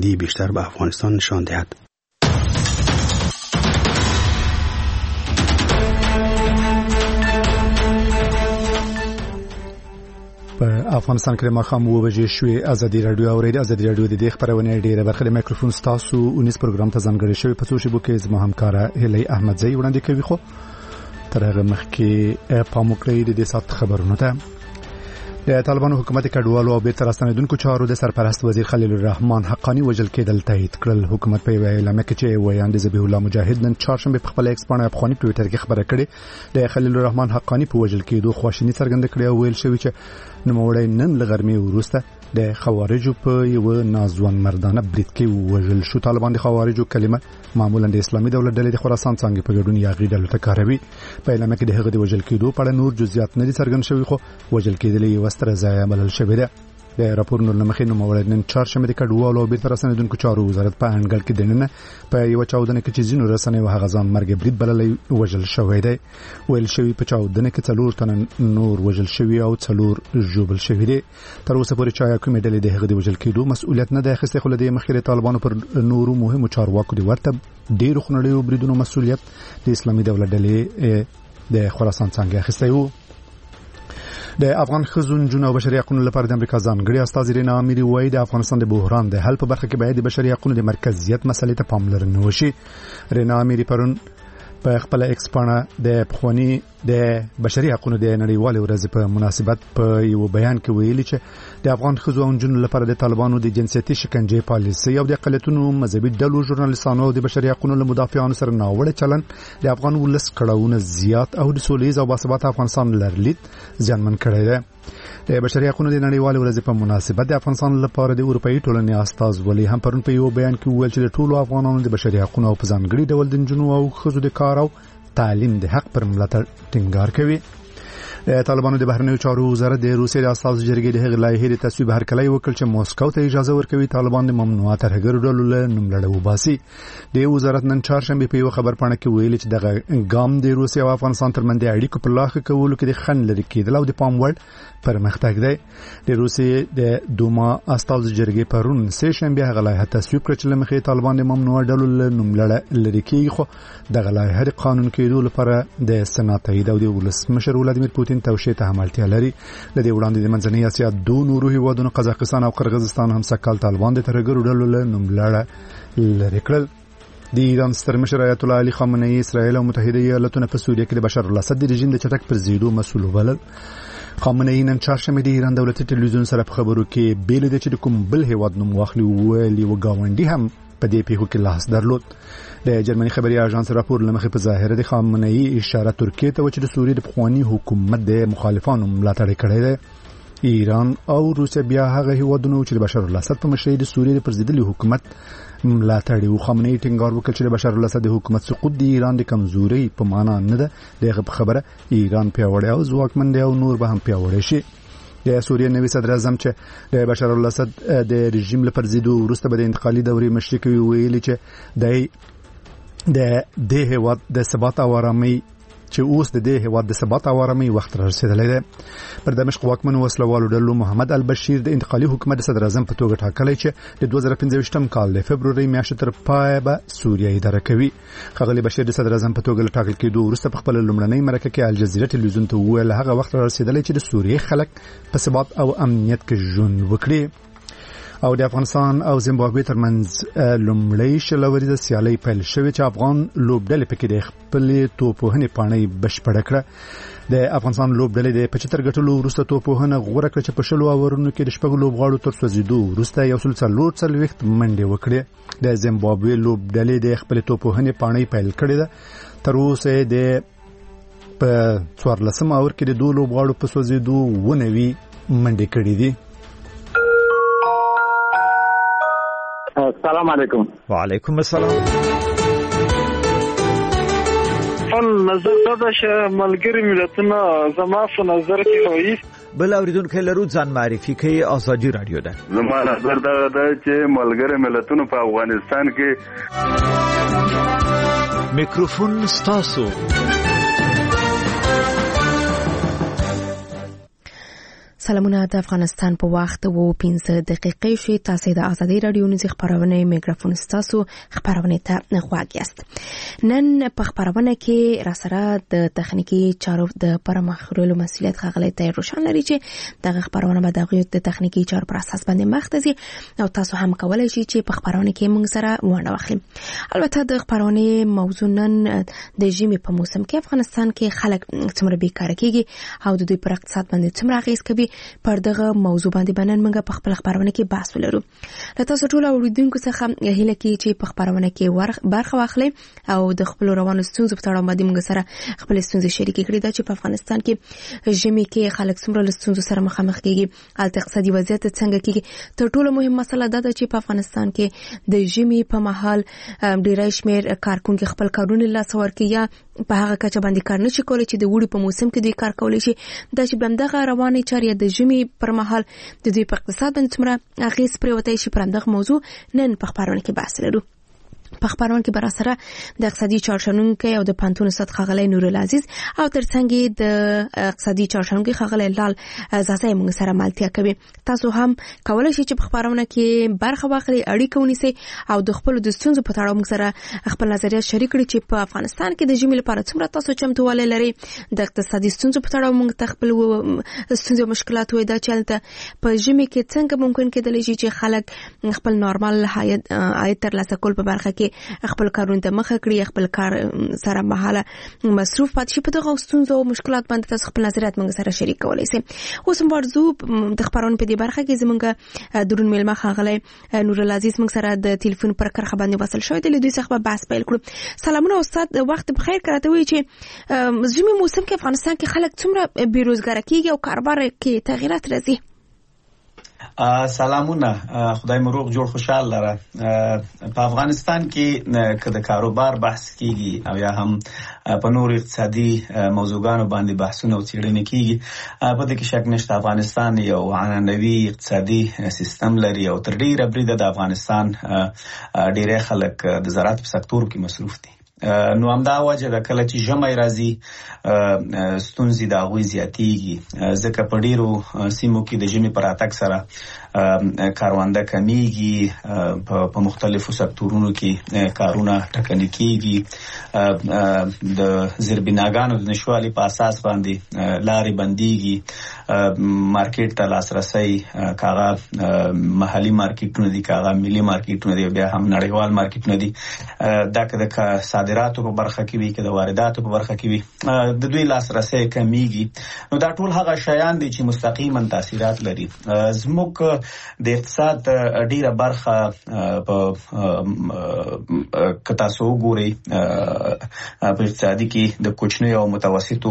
آزادی بیشتر به افغانستان نشان دهد. په افغانستان کې ماښام 2 بجې شوې. ازادي رادیو اورېد. ازادي رادیو د خبرونه ډیره برخه د میکروفون تاسو 19 پروګرام ته ځانګړی شوی. په څو شیبو کې زما همکاره هلي احمدزی وړاندې کوي. خو تر هغه مخکې پام وکړئ د دې سات خبرونه ته. د طالبانو حکومت کډوالو او بیرته راستنیدونکو چارو د سرپرست وزیر خلیل الرحمن حقانی وجل کېدل تایید کړل. حکومت په اعلان کې چې ویاند ذبیح الله مجاهد نن چهارشنبه په خپل ایکس باندې افغاني ټویټر کې خبره کړې د خلیل الرحمن حقانی په وجل کېدو خواشینی څرګنده کړې او ویل شوی چې نوموړی نن لغرمې وروسته د خوارجو په یو نازوان مردانه برید کې وژل شو. طالبان د خوارجو کلمه معمولا د اسلامي دولت ډلې د خراسان څنګه په ګډون یا غي ډلو ته کاروي. په اعلان کې د هغه د وژل کېدو په اړه نور جزئیات نه دي څرګند شوي، خو وژل کېدل یو ستر ځای بلل شوی دی. د راپور نور لمخې نوموړی نن چهارشنبه د کډوالو او بیرته راستنیدونکو چارو وزارت په انګړ کې دننه په یو چاودنه کې چې ځینو رسنۍ او هغه ځان مرګ برید بللې وژل شوی دی. ویل شوی په چاودنه کې 4 تن نور وژل شوی او 4 ژوبل شوی دي. تر اوسه پورې چا کومې ډلې د هغه د وژل کېدو مسؤلیت نه دی اخیستی، خو له دې مخکې طالبانو پر نورو مهمو چارواکو د ورته ډیرو خنړیو بریدونو مسؤلیت د اسلامي دولت ډلې د خراسان څنګه اخیستی وو. د افغان خزون جون او بشري حقوقو لپاره د امریکا ځانګړي استاذ رینا اميري وایي د افغانستان د بحران د حل په برخه کې باید د بشري حقوقو د مرکزیت مسلې ته پاملرنه وشي. رینا اميري پرون په خپل ایکس باندې د پخوانی د بشري حقوقو د نړیوال ورځ په مناسبت په یو بیان کې ویلي چې د افغان خزون جون لپاره د طالبانو د جنسيتي شکنجه پالیسي او د اقلیتونو مذهبي ډلو ژورنالیستانو او د بشري حقوقو له مدافعانو سره ناوړه چلن د افغان ولس کړهونه زیات او د سولېز او باثبات افغانستان لرلید ځانمن کړی دی. د بشري حقوقو د نړیوال ورځ په مناسبت د افغانستان لپاره د اروپאי ټولنې استاذ ولی هم پرون په یو بیان کې ویل چې د ټولو افغانانو د بشري حقوقو په ځانګړي ډول د جنونو او خزو د کار او تعلیم د حق پر ملاتړ ټینګار کوي. د طالبانو د بهرنیو چارو وزارت د روسیې د اساس جرګې د هغې لایحې د تصویب هرکلی وکړ چې موسکو ته اجازه ورکوي طالبان د ممنوعه ترهګرو ډلو له نوملړه وباسي. د وزارت نن چهارشنبه په یو خبر پاڼه کې ویلي چې دغه ګام د روسیې او افغانستان ترمنځ د اړیکو په لاښه کولو کې د خنډ لري کېدل او د پام وړ پرمختګ دی. د روسیې د دوما اساس جرګې پرون سه شنبه هغه لایحه تصویب کړ چې لمخې طالبان د ممنوعه ډلو له نوملړه لري کېږي، خو دغه لایحه د قانون کېدو لپاره د سنا تایید او د ولسمشر ولادیمیر پوتین توشیح ته عملتیا لري. له دې وړاندې د منځنۍ اسیا دوه نورو هیوادونو قزاقستان او قرغیزستان هم سکهال طالبان د ترهګرو ډلو له نوملړه لري کړل. د ایران ستر مشر آیت الله علي خامنه‌ای اسرائیل او متحده ایالاتونه په سوریه کې د بشار الاسد د رژیم د چټک پرځېدو مسؤل وبلل. خامنه‌ای نن چهارشنبه د ایران دولتي ټلویزیون سره په خبرو کې بیل د چې کوم بل هیواد نوم واخلي ویلي و گاونډي هم په دې پیښو کې لاس درلود. د جرمني خبري اژانس راپور لمخې په ظاهر د خامنه‌ای اشاره ترکیه ته و چې د سوریې د پخوانی حکومت د مخالفانو ملاتړ کړی دی. ایران او روسیه بیا هغه هیوادونه چې د بشار الاسد په مشرۍ د سوریې د پرځېدلي حکومت ملاتړ وو. خامنه‌ای ټینګار وکړ چې د بشار الاسد د حکومت سقوط د ایران د کمزوري په معنا نه ده. دغه خبره ایران پیاوړی او ځواکمن دی او نور به هم پیاوړی شي. د سوریې نوی صدر اعظم چې د بشار الاسد د رژیم لپاره زیدو وروسته به د انتقالي دورې مشري کوي ویلي چې د هیواد د ثبات او آرامۍ چې اوس د دې هیواد د ثبات او آرامۍ وخت رسیدلی دی. پر دمشق واکمن وسلوالو ډلو محمد البشیر د انتقالي حکومت صدر اعظم په توګه ټاکلی چې د 2015 کال د فبرورۍ میاشتې تر پای به سوریه اداره کوي. ښاغلي بشیر د صدر اعظم په توګه له ټاکل کېدو وروسته په خپل لومړنۍ مرکه کې الجزیره ټلویزیون ته وویل هغه وخت رسیدلی چې د سوریې خلک په ثبات او امنیت کې ژوند وکړي. او د افغانستان او زیمبابوې ترمنځ لومړی شلوریزه سیالي پیل شوې چې افغان لوبډلې پکې د خپل توپوهنې پاڼۍ بشپړه کړه. د افغانستان لوبډلې د 75 ګټلو وروسته توپوهنه غوړه کړه چې په شلو اورونو کې د شپږ لوبغاړو تر سوځېدو وروسته یو څل څلوېښت منډې وکړې. د زیمبابوې لوبډلې د خپل توپوهنې پاڼۍ پیل کړې ده. تر اوسه د په 14 اور کې د دوه لوبغاړو په سوځېدو 90 منډې کړې دي. السلام علیکم. وعلیکم السلام. نظر دا چې ملګری ملتونه زما په نظر کې وایي بل اوریدونکو لرو ځان معرفي کوي. ازادي رادیو ده. زما نظر دا چې ملګری ملتونه په افغانستان کې میکروفون ستاسو. سلامونه د افغانستان په وخت وو 15 دقیقې شي. تاسو د ازادي رادیو نږدې خبرونه میکروفون ستاسو خبرونه ته غواړئ یاست. نن په خبرونه کې را سره د تخنیکی چارو د پرمختللو مسؤلیت خغلی ته روشن لري چې دغه خبرونه به د تخنیکی چارو پر اساس باندې مختزي او تاسو هم کولای شئ چې په خبرونه کې موږ سره ونه واخلئ. البته د خبرونه موضوع نن د ژمي په موسم کې افغانستان کې خلک څومره بیکاره کیږي او د دوی پر اقتصاد باندې څومره اغیز کوي. پر دغه موضوع باندې بنن موږ په خپل خبرونه کې بحث ولرو. تاسو ټول اوریدونکو څخه هیله کوي چې په خبرونه کې برخه واخلئ او د خپل روانو ستونزو په اړه باندې موږ سره خپل ستونزې شریکې کړئ. دا چې په افغانستان کې ژمي کې خلک څومره ستونزو سره مخامخ کیږي، البته اقتصادي وضعیت څنګه کیږي. تر ټولو مهم مسله دا ده چې په افغانستان کې د ژمي په مهال ډیری شمیر کارکونکو خپل کارونه لاس ورکړي یا په هغه کچه باندې کار نشي کولای چې د وړي په موسم کې دوی کار کولی شي. دا چې بمدغه رواني چارې د ژمي پر مهال د دوی په اقتصاد باندې څومره اغیز پرېوتی شي، پر همدغه موضوع نن په خبرونه کې بحث لرو. په خبرونه کې بر سره د اقتصادي چارشنونکو او د پانتون استاد خغلی نور العزیز او ترڅنګ د اقتصادي چارشنونکو خغلی لال زاسای موږ سره ملتیا کوي. تاسو هم کولای شئ چې په خبرونه کې برخه واخلئ، اړیکه ونیسئ او د خپل د ستونزو په اړه موږ سره خپل نظریات شریک کړئ چې په افغانستان کې د ژمي لپاره څومره تاسو چمتووالی لرئ. د اقتصادي ستونزو په اړه موږ ته خپل ستونزې او مشکلات وایي. دا چې په ژمي کې څنګه ممکن کېدلی شي چې خلک خپل نورمال عاید ترلاسه کول په برخه کې خپل کارونه ته مخه کړی، خپل کار سره مهاله مصروف پاتې شي. په دغه ستونزو او مشکلات باندې تاسو خپل نظریات موږ سره شریک کولای شئ. اوس هم ورځو د خبرونو په دې برخه کې زموږ درون میلمه خغلی نور العزیز موږ سره د ټلیفون پر کرخه باندې وصل شوی دی. له دوی څخه بحث پیل کړو. سلامونه استاد، وخت بخیر. کراته وی چې ژمي موسم کې افغانستان کې خلک څومره بیروزګار کیږي او کاروبار کې تغیرات راځي. سلامونه، خدای مو روغ جوړ خوشحال لره. په افغانستان کې که د کاروبار بحث کیږي او یا هم په نور اقتصادي موضوعاتو باندې بحثونه او څېړنې کیږي، په دې کې شک نشته افغانستان یو عنعنوي اقتصادي سیستم لري او تر ډیره بریده د افغانستان ډیری خلک د زراعت په سکتور کې مصروف دي. نو همدا وجه ده کله چې ژمی راځي ستونزې د هغوی زیاتېږي، ځکه په ډیرو سیمو کې د ژمي په راتګ سره کارونده کمیږي، په مختلفو سکتورونو کې کارونه ټکني کیږي، د زیربناګانو د نشوالي په اساس باندې لارې بندېږي، مارکیټ ته لاسرسی کاغه محلي مارکیټونه دي، کاغه ملي مارکیټونه دي، بیا هم نړیوال مارکیټونه دي. دا که د صادراتو په برخه کې وي، که د وارداتو په برخه کې وي، د دوی لاسرسی کمیږي. نو دا ټول هغه شیان دي چې مستقیما تاثیرات لري. زموږ د اقتصاد ډیره برخه که تاسو وګورئ په اقتصادي کې د کوچنیو او متوسطو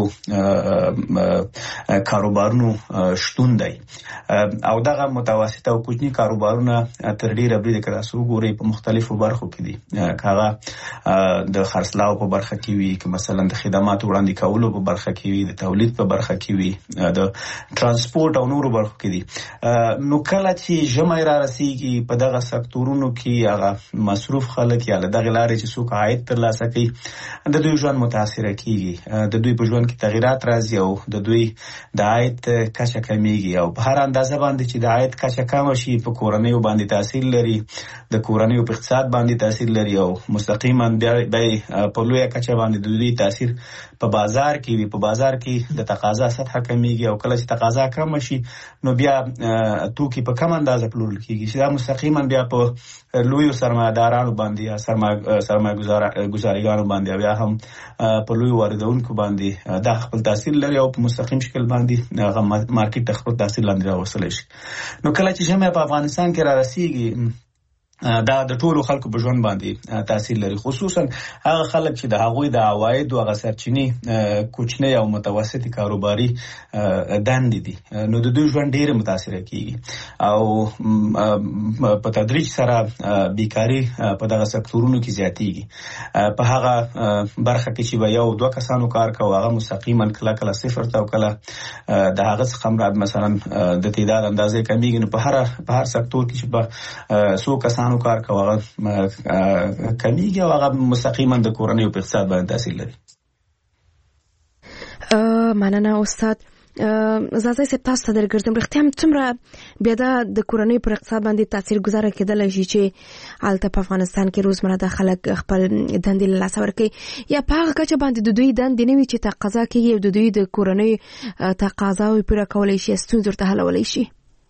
کاروبارونو شتون دی او دغه متوسط او کوچني کاروبارونه تر ډیره بریده که تاسو وګورئ په مختلفو برخو کې دي. هغه د خرڅلاو په برخه کې وي، که مثلا د خدماتو وړاندې کولو په برخه کې وي، د تولید په برخه کې وي، د ترانسپورت او نورو برخو کې دي. نو کله چې ژمی را رسیږي په دغه سکتورونو کې هغه مصروف خلک یا له دغه لارې چې څوک عاید ترلاسه کوي د دوی ژوند متاثره کیږي، د دوی په ژوند کې تغیرات راځي او د دوی د عاید کچه کمیږي. او په هر اندازه باندې چې د عاید کچه کم شي په کورنیو باندې تاثیر لري، د کورنیو په اقتصاد باندې تاثیر لري او مستقیما بیا په لویه کچه باندې د دوی تاثیر په بازار کې وي. په بازار کې د تقاضا سطح کمیږي او کله چې تقاضا کم شي نو بیا توکي په کم اندازه پلورل کیږي چې دا مستقیما بیا په لویو سرمایه‌دارانو باندې یا سرمایه‌ګزاریګانو باندې او یا هم په لویو واردونکو باندې دا خپل تاثیر لري او په مستقیم شکل باندې هغه مارکیټ ته خپل تاثیر لاندې راوستلی شي. نو کله چې ژمی په افغانستان کې را رسیږي دا د ټولو خلکو په ژوند باندې تاثیر لري، خصوصا هغه خلک چې د هغوی د عوایدو هغه سرچینې کوچنۍ او متوسطې کاروباري دندې دي. نو د دوی ژوند ډېر متاثره کیږي او په تدریج سره بیکاري په دغه سکتورونو کې زیاتېږي. په هغه برخه کې چې به یو دوه کسانو کار کوي هغه مستقیما کله صفر ته او کله د هغه څخه مثلا د تعداد اندازې کمیږي. نو په هر سکتور کې چې به څو کسان کار کوي کمیږي او هغه مستقیما د کورنۍ په اقتصاد باندې تاثیر لري. مننه استاد. زازای سپ تاسو ته درګرځم رښتیا هم څومره بیا د کورنۍ پر اقتصاد باندې تاثیر گذاره کېدلی شي چې هلته په افغانستان کې روزمره د خلک خپل دندې له لاسه ورکوي یا په هغه کچه باندې د دوی دندې نه وي چې تقاضا کېږي او د دوی د کورنۍ تقاضاوې پوره کولی شي ستونزې ورته حلولی شي.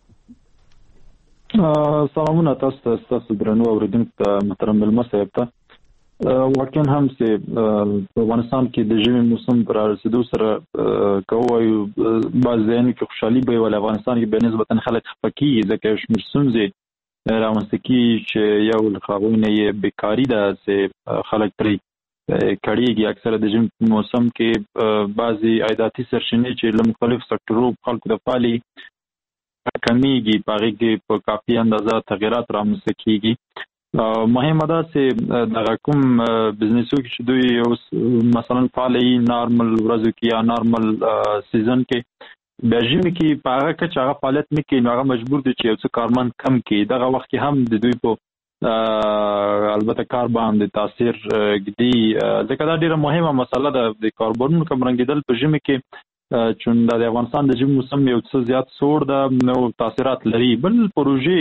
سلامونه تاسو ته ستاسو درنو اورېدونکو ته محترم مېلمه صاحب ته. واقعا هم چې په افغانستان کې د ژمي موسم پر رسیدو سره کوي بعض ځایونو کې خوشحالي به ول افغانستان کې به نسبتا خلک خفه کیږي ځکه یو شمېر ستونزې رامنځته کیږي چې یو له هغوی نه یې بیکاري ده چې خلک پرې کړیږي. اکثره د ژمي موسم کې بعضې عایداتي سرچینې چې له مختلفو سکتورو خلکو د پالي کمیږي، په هغې کې په کافي اندازه تغیرات رامنځته کیږي. مهمه ده چې دغه کوم بزنسو کې چې دوی مثلا فعاله وي نارمل ورځو کې یا نارمل سیزن کې بیا ژمي کې په هغه کچه هغه فعالیت نه کوي نو هغه مجبور دي چې یو څه کارمند کم کړي. دغه وخت کې هم د دوی په البته کار باندې تاثیر ږدي ځکه دا ډېره مهمه مسله ده د کاربنونو کمرنګېدل په ژمي کې چون د افغانستان د ژمي موسم یو څه زیات سوړ ده نو تاثیرات لري. بل پروژې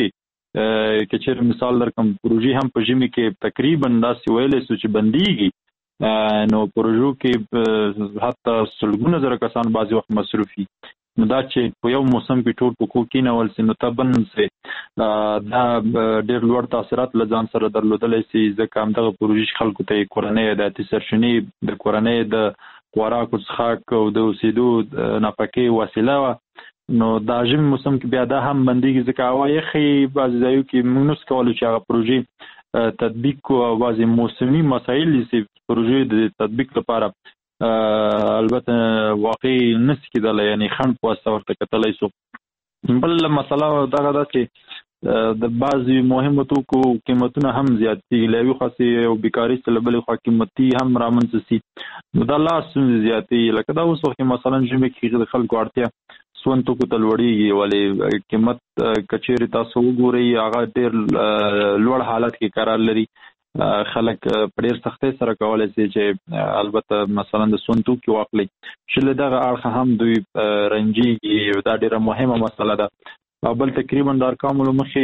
که چېرې مثال درکړم پروژې هم په ژمي کې تقریبا داسې ویلی شو چې بندېږي نو پروژو کې حتی سلګونه زره کسان بعضې وخت مصروف وي نو دا چې په یو موسم کې ټول په کور کېنول سي نو ته بند سي دا ډېر لوړ تاثیرات له ځان سره درلودلی سي ځکه همدغه پروژې خلکو ته یې کورنۍ عایداتي سرچینې د کورنۍ د خوراکو څښاک او د اوسېدو نفقې وسیله وه نو دا ژمي موسم کې بیا دا هم بندېږي ځکه هوا یخې بعضې ځایو کې موږ نشو کولی چې هغه پروژې تطبیق کړو او بعضې موسمي مسایل چې پروژې د تطبیق لپاره البته واقعي نشي کېدلی یعنې خنډ په واسطه ورته کتلی شو. بل مسله دغه ده چې د بعضې مهمو توکو قیمتونه هم زیاتېږي له یوې خوا او بیکاري چې له بلې خوا قیمتي هم رامنځته شي نو دا لا ستونزې زیاتېږي لکه دا اوس وخت کې مثلا ژمي کې د خلکو اړتیا سون توکو ته لوړېږي ولې قیمت که چېرې تاسو وګورئ هغه ډېر لوړ حالت کې قرار لري. خلک په ډېر سختۍ سره کولی شي چې البته مثلا د سون توکي واخلي چې له دغه اړخه هم دوی رنجېږي دا ډېره مهمه مسله ده. بل تقریبا د ارقامو له مخې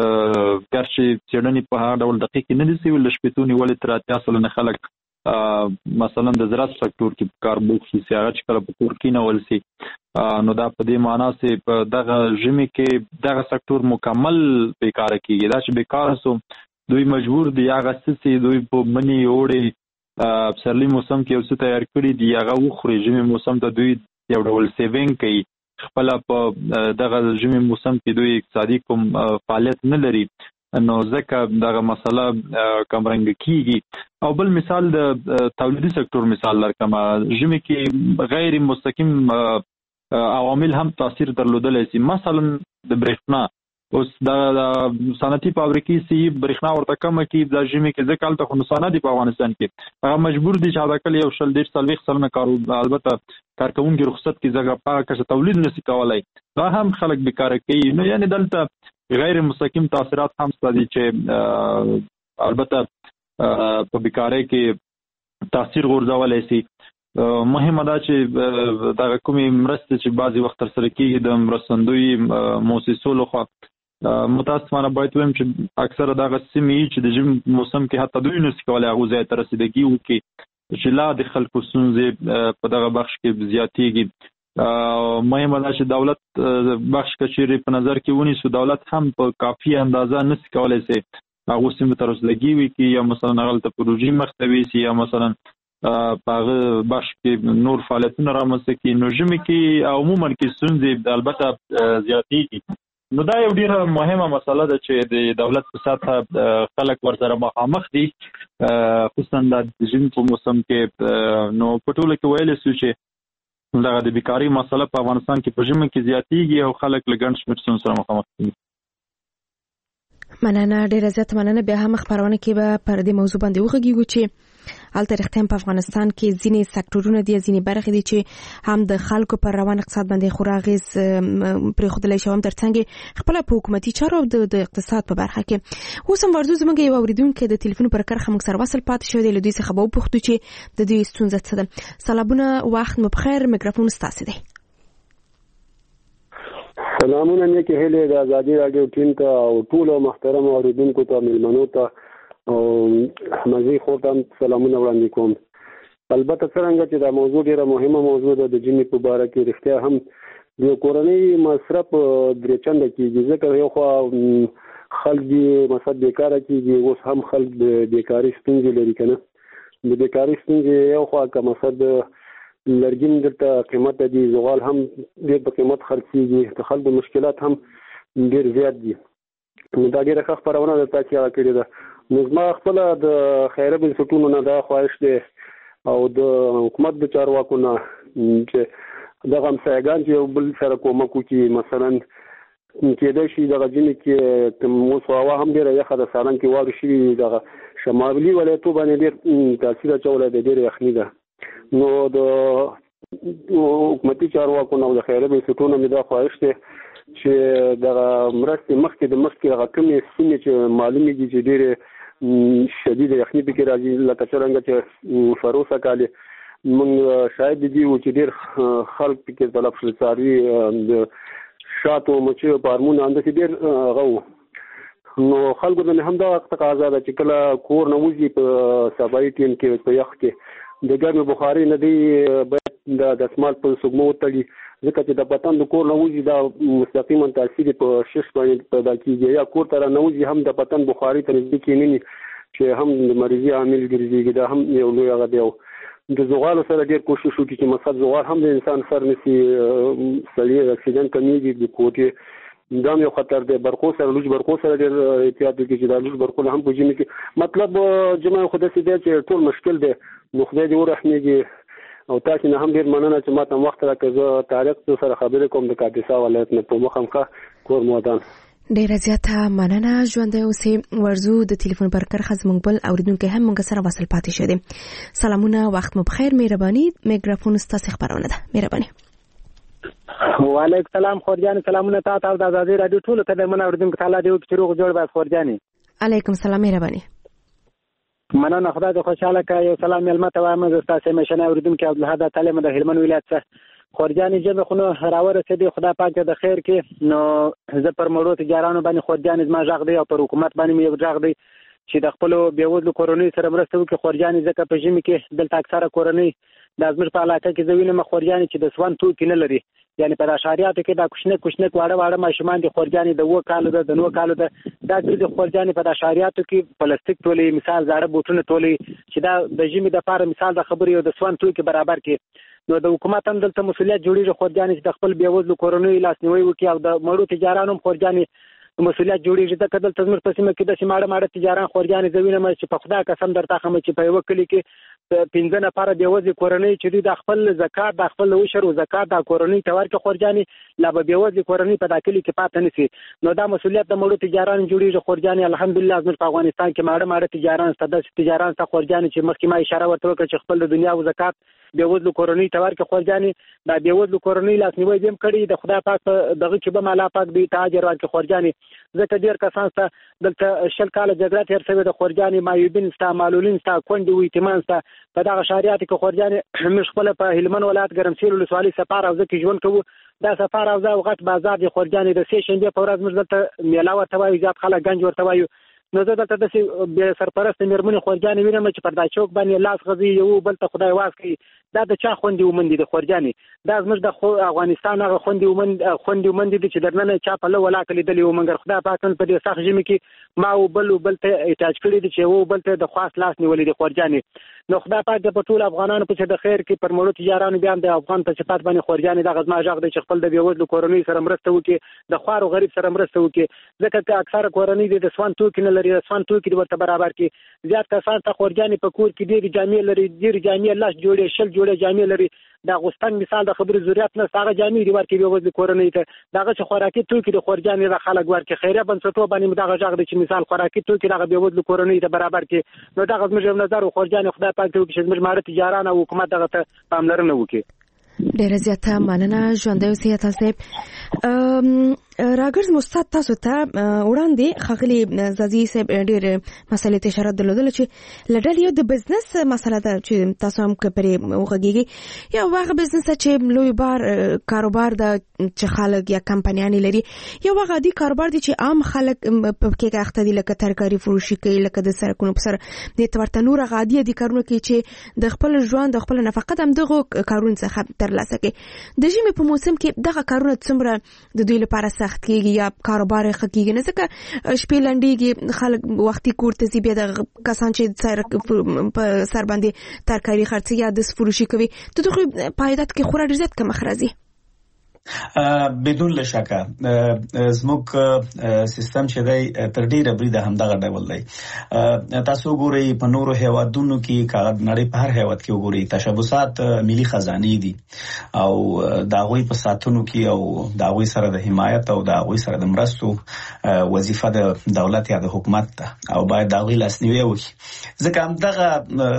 ګرچې څېړنې په هغه ډول دقیقې نه دي شوي له شپېتو نیولې تر 80 سلنه خلک مثلا د زراعت سکتور کې کار بوخت شي هغه چې کله په کور کېنول شي نو دا په دې معنا چې په دغه ژمي کې دغه سکتور مکمل بیکاره کېږي. دا چې بیکاره شو دوی مجبور دي هغه څه چې دوی په مني اوړي پسرلي موسم کې یو څه تیار کړي دي هغه وخوري. ژمي موسم ته دوی یو ډول سیوینګ کوي خپله په دغه ژمي موسم کې دوی اقتصادي کوم فعالیت نه لري نو ځکه دغه مسله کمرنګه کېږي. او بل مثال د تولیدي سکتور مثال درکړم ژمي کې غیر مستقیم عوامل هم تاثیر درلودلی شي مثلا د برېښنا اوس د صنعتي فابریکې چې برېښنا ورته کمه کړي دا ژمي کې ځکه هلته خو نوسانه دي په افغانستان کې هغه مجبور دي چې حداقل یو 40 سلنه البته کارکوونکي رخصت کړي ځکه په هغه کچه تولید نشي کولی دا هم خلک بیکاره کوي. نو یعنې دلته غیر مستقیم تاثیرات هم شته دي چې البته په بیکارۍ کې تاثیر غورځولی شي. مهمه ده چې دغه کومې مرستې چې بعضې وخت ترسره کېږي د مرستندویي مؤسسو لخوا متاسفانه باید ووایم چې اکثره دغه سیمې چې د ژمي موسم کې حتی دوی نشي کولی هغو ځای ته رسیدګي وکړي چې لا د خلکو ستونزې په دغه بخش کې زیاتېږي. مهمه ده چې دولت بخش که چېرې په نظر کې ونیسو دولت هم په کافي اندازه نشي کولی شي هغو سیمو ته رسیدګي وکړي یا مثلا هغلته پروژې مخته ویسي یا مثلا په هغه بخش کې نور فعالیتونه رامنځته کړي. نو ژمي کې عموما کې ستونزې البته زیاتېږي نو دا یو ډېره مهمه مسله ده چې د دولت په سطحه خلک ورسره مخامخ دي خصوصا د ژمي په موسم کې. نو په ټوله کې ویلی شو چې دغه د بیکاري مسله په افغانستان کې په ژمي کې زیاتېږي او خلک له ګڼ شمېر ستونزو سره مخامخ دي. مننه ډیره زیاته مننه. بیا هم خبرونه کې به پر دې موضوع باندې وغږیږو چې هلته رښتیا په افغانستان کې ځینې سکتورونه دي ځینې برخې دي چې هم د خلکو پر روان اقتصاد باندې خورا اغېز پرېښودلی شي هم ترڅنګ خپله په حکومتي چارو او د اقتصاد په برخه کې. اوس هم ورځو زموږ یو اورېدونکی د تلیفون پر کرښه موږ سره وصل پاتې شوی دی له دوی څخه به وپوښتو چې د دوی ستونزه څه ده. سلامونه وخت مو بخیر میکروفون ستاسې دی. سلامونه نیکه هیله د ازادي رادیو ټیم ته او ټول محترم اوریدونکو ته ملمنو ته او مزي خورتم سلامونه وړاندې کوم. البته څنګه چې دا موضوع ډیره مهمه موضوع ده د جنې په اړه کې رښتیا هم د کورنۍ مصرف درې چنده کیږي ځکه یو خو خلک دې مصرف بیکاره کیږي اوس هم خلک د بیکاری ستونزې لري کنه د بیکاری ستونزې یو خو که مصرف لرګین درته قیمت دی زغال هم ډېر په قیمت خرڅېږي د خلکو مشکلات هم ډېر زیات دي نو دا ډېره ښه خپرونه درته چې کړې ده نو زما خپله د خیره بنسټونو نه دا خواهش دی او د حکومت د چارواکو نه چې دغه همسایګان چې یو بل سره کومک وکړي مثلا کېدای شي دغه ځینې کې اوس هوا هم ډېره یخه ده سالنګ کې واورې شوي دغه شمالي ولایتو باندې ډېر تاثیر اچولی دی ډېره یخني ده نو د حکومتي چارواکو نه د خیره بنسټونو مې دا خواهش دی چې دغه مرستې مخکې هغه کومې سیمې چې معلومې دي چې ډېرې شدیده یخني پکې راځي لکه څرنګه چې فروسه کالې موږ شاید دي چې ډېر خلک پکې تلف شول څاروي د شاتو مچیو فارمونه همداسې ډېر هغه وو نو خلکو ته هم دا تقاضا ده چې کله کور نه وځي په سبایي ټیم کې په یخ کې د ګرمې بخاري نه دی باید د دسمال په سګمو وتړي ځکه چې د بدن د کور نه وځي دا مستقیما تاثیر په شش باندې پیدا کیږي یا کور ته نه وځي هم د بدن بخاري ته نږدې کېني چې هم د مریضي عامل ګرځي دا هم یو لوی هغه دی د زغال سره ډېر کوشش وکړي چې مصرف زغال هم د انسان سر نسی سړي اکسیجن کمیږي د کوټې دا یو خطر دی برقو سره لوج برقو سره ډېر احتیاط وکړي چې دا لوج برقو هم په جمی کې مطلب جمع خو داسې دی چې ټول مشکل دی نو خدای دې ورحمېږي او تاسو نه هم ډېر مننه چې ماته وخت راکړ زه طارق سره خبرې کوم د کاپیسا ولایت نه په مخامخ کور مودان ډیره زیاته مننه ژوندۍ اوسې ورزو د ټلیفون پر کرخه زموږ بل اوریدونکو هم موږ سره وصل پاتې شه دي سلامونه وخت مو بخیر مهرباني میکروفون ستاسو خبرونه ده مهرباني وعلیکم السلام خورجان سلامونه تاسو د ازادي رادیو ټول ته من اوریدونکو تعالی دې وکړي روغ جوړ باید خورجاني علیکم السلام مهرباني مننه خدای دې خوشاله کړي یو سلام ملمت وایم زه تاسو مشنه اوریدونکو عبدالهادي تعلیم د هلمند ولایت څخه خورجاني جبه خو راوره سدي خدای پاک د خیر کې نو زه پر مړو تجارانو باندې خورجاني زما ژغ دی او پر حکومت باندې مې ژغ دی چې د خپل بیوزلو کورنۍ سره مرسته وکړي خورجاني ځکه په ژمي کې دلته اکثره کورنۍ د ازمر په علاقه کې زوینه خورجاني چې د سوان توکي نه لري یعنی په شهریاتو کې دا کوچنه واړه ماشومان دي خورجاني د 2 کالو د 9 کالو دا د خورجاني په شهریاتو کې پلاستیک ټولي مثال زاړه بوټونه ټولي چې دا د ژمي د لپاره مثال د خبرې او د سوان توکي برابر کې نو د حکومت هم دلته مسولیت جوړیږي خورجاني چې د خپل بیوزلو کورنۍ لاسنیوي وکړي او د مړو تجارانو خورجاني مسولیت جوړیږي د کدل تزمر په سیمه کې د سیماړه تجاران خورجاني زوینه مې چې په خدا قسم درته خمه چې په یو کلی کې 15 نفر بیوزلي کورنۍ چې د خپل زکات د خپل وشر او زکات د کورنۍ تور کې خورجاني لا به بیوزلي کورنۍ په داخلي کې پاتې نشي نو دا مسولیت د مړو تجاران جوړیږي خورجاني الحمدلله زموږ په افغانستان کې ماړه تجاران ستاسو تجاران ته خورجاني چې مخکې ما اشاره ورته وکړه چې خپل د دنیا او زکات بیوزلو کورنۍ تور کې خورجاني دا بیوزلو کورنۍ لاسنیوي دیم کړی د خدای پاک دغه چې به مالا پاک دی تاجر ورکړي خورجاني ځکه ډیر کسان ته دلته شل کال جګړه تیر شوی د خورجاني مایوبین ستا مالولین ستا کونډي وي تیمان ستا په دغه شهریات کې خورجاني مش خپل په هلمند ولایت ګرمسیر ولسوالۍ سفار او ځکه ژوند کوو دا سفار او غټ بازار دی خورجاني د سې شنبه په ورځ موږ دلته میلا ورته وایو زیات خلک گنج ورته وایو نو زه دلته د سرپرست میرمنې خورجاني وینم چې پر دا چوک باندې لاس غزي یو بل ته خدای واس کوي دا د چا خوندې ومندي د خورجاني دا زموږ د افغانستان هغه خوندې ومندي چې درنه چا په لو ولا کلی دلی ومنګر خدای پاکن په دې سخت ژمي کې ما او بل ته احتیاج کړی دي چې وو بل ته د خاص لاس نیولې د خورجاني نو خدای پاک د ټول افغانانو په د خیر کې پر مړو تجارانو بیا د افغان په صفات باندې خورجاني د غزما ژغ د خپل د بیوزلو کورنۍ سره مرسته وکړي د خوارو غریب سره مرسته وکړي ځکه اکثره کورنۍ د سوان توکي نه لري سوان توکي ورته برابر کې زیات کسان ته خورجاني په کور کې ډېر جامې لري ډېر جامې لاس جوړې شل جوړې جامې لري دا غوستان مثال د خبرې ضرورت نه هغه جامې دی ورکې بیوزلو کورنۍ ته دغه چې خوراکي توکي د خورجاني د خلک ورکې خیریه بنسټو باندې دغه ژغ د چې مثال خوراکي توکي دغه بیوزلو کورنۍ ته برابر کې نو دغه زموږ نظر خورجاني خدای پاک ته چې زموږ ماړه تجاران او حکومت دغه ته پاملرنه وکړي ډیره زیاته مننه ژوندۍ اوسئ تاسو راګرز مستعد تاسو ته وړاندې خغلی زازي صاحب ډېر مسلې ته اشاره درلودل چې لړل یو د بزنس مسله ده چې تاسو هم کپري وغږیږي یا واغه بزنس چې لوی بار کاروبار د چې خلک یا کمپنیان لري یا واغه دي کاروبار دي چې عام خلک په کې اخته دي لکه ترکاری فروشي کوي لکه د سرکونو په سر د تورته نور غادي دي کارونه کوي چې د خپل ژوند د خپل نفقت هم دغه کارونه څخه ترلاسه کوي د ژمي په موسم کې دغه کارونه څومره د دوی لپاره سخت کیږي یا کاروبار خکېږي نه ځکه شپې لنډيږي خلک وختي کور ته ځي بیا د کسان چې په سر باندې ترکاری خرڅي یا د فروشي کوي ته دغه پایدات کې خورا ډیر زیات کم خرازي بدون لشکه زموږ سیستم چې دی تر ډیره بریده همدغه ډول دی تاسو ګورئ په نورو هیوادونو کې کاغذ نړۍ په هر هیواد کې وګورئ تشبثات ملي خزانه دي او دا غوي په ساتونو کې او دا غوي سره د حمایت او دا غوي سره د مرستو وظیفه د دولت یا د حکومت ته او باید دا غوي لاسنیوي وکړي ځکه همدغه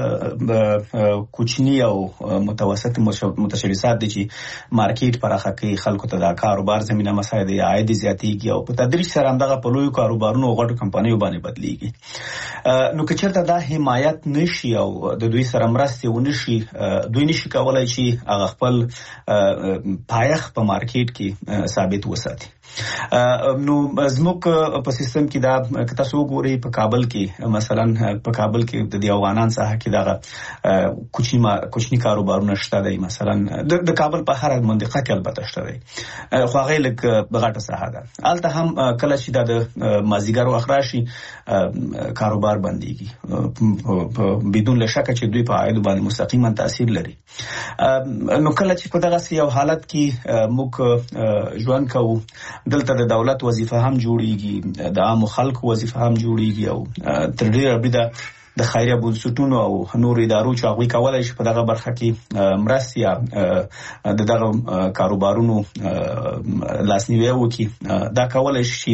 کوچنی او متوسط متشبثات دي چې مارکیټ پراخه کوي خلکو ته دا کاروبار زمينه مساعد یا عاید زیاتیږي او په تدریج سره همدغه په لوی کاروبارونو او غټو کمپنیو باندې بدلیږي نو که چېرته دا حمایت نشي او د دوی سره مرستې ونشي دوی نشي کولای چې هغه خپل پایخ په مارکیټ کې ثابت وساتي نو زموږ په سیستم کې دا تاسو وګورئ په کابل کې مثلا په کابل کې د افغانان سره کې دا کوچنی کاروبارونه شته دی مثلا د کابل په هر منطقه کې البته شته دی خو هغه لک بغاټه ساحه ده الته هم کله چې د مازیګر واخراشي کاروبار بنديږي بدون لشکه چې دوی په عاید باندې مستقیما تاثیر لري نو کله چې په دغه یو حالت کې موږ ژوند کوو دلته د دولت وظیفه هم جوړیږي د عام خلکو وظیفه هم جوړیږي او تر ډیره بده د خیریه بنسټونو او نور ادارو چې هغه کولای شي په دغه برخه کې مرستیا د دغه کاروبارونو لاسنیوي وکړي دا کولای شي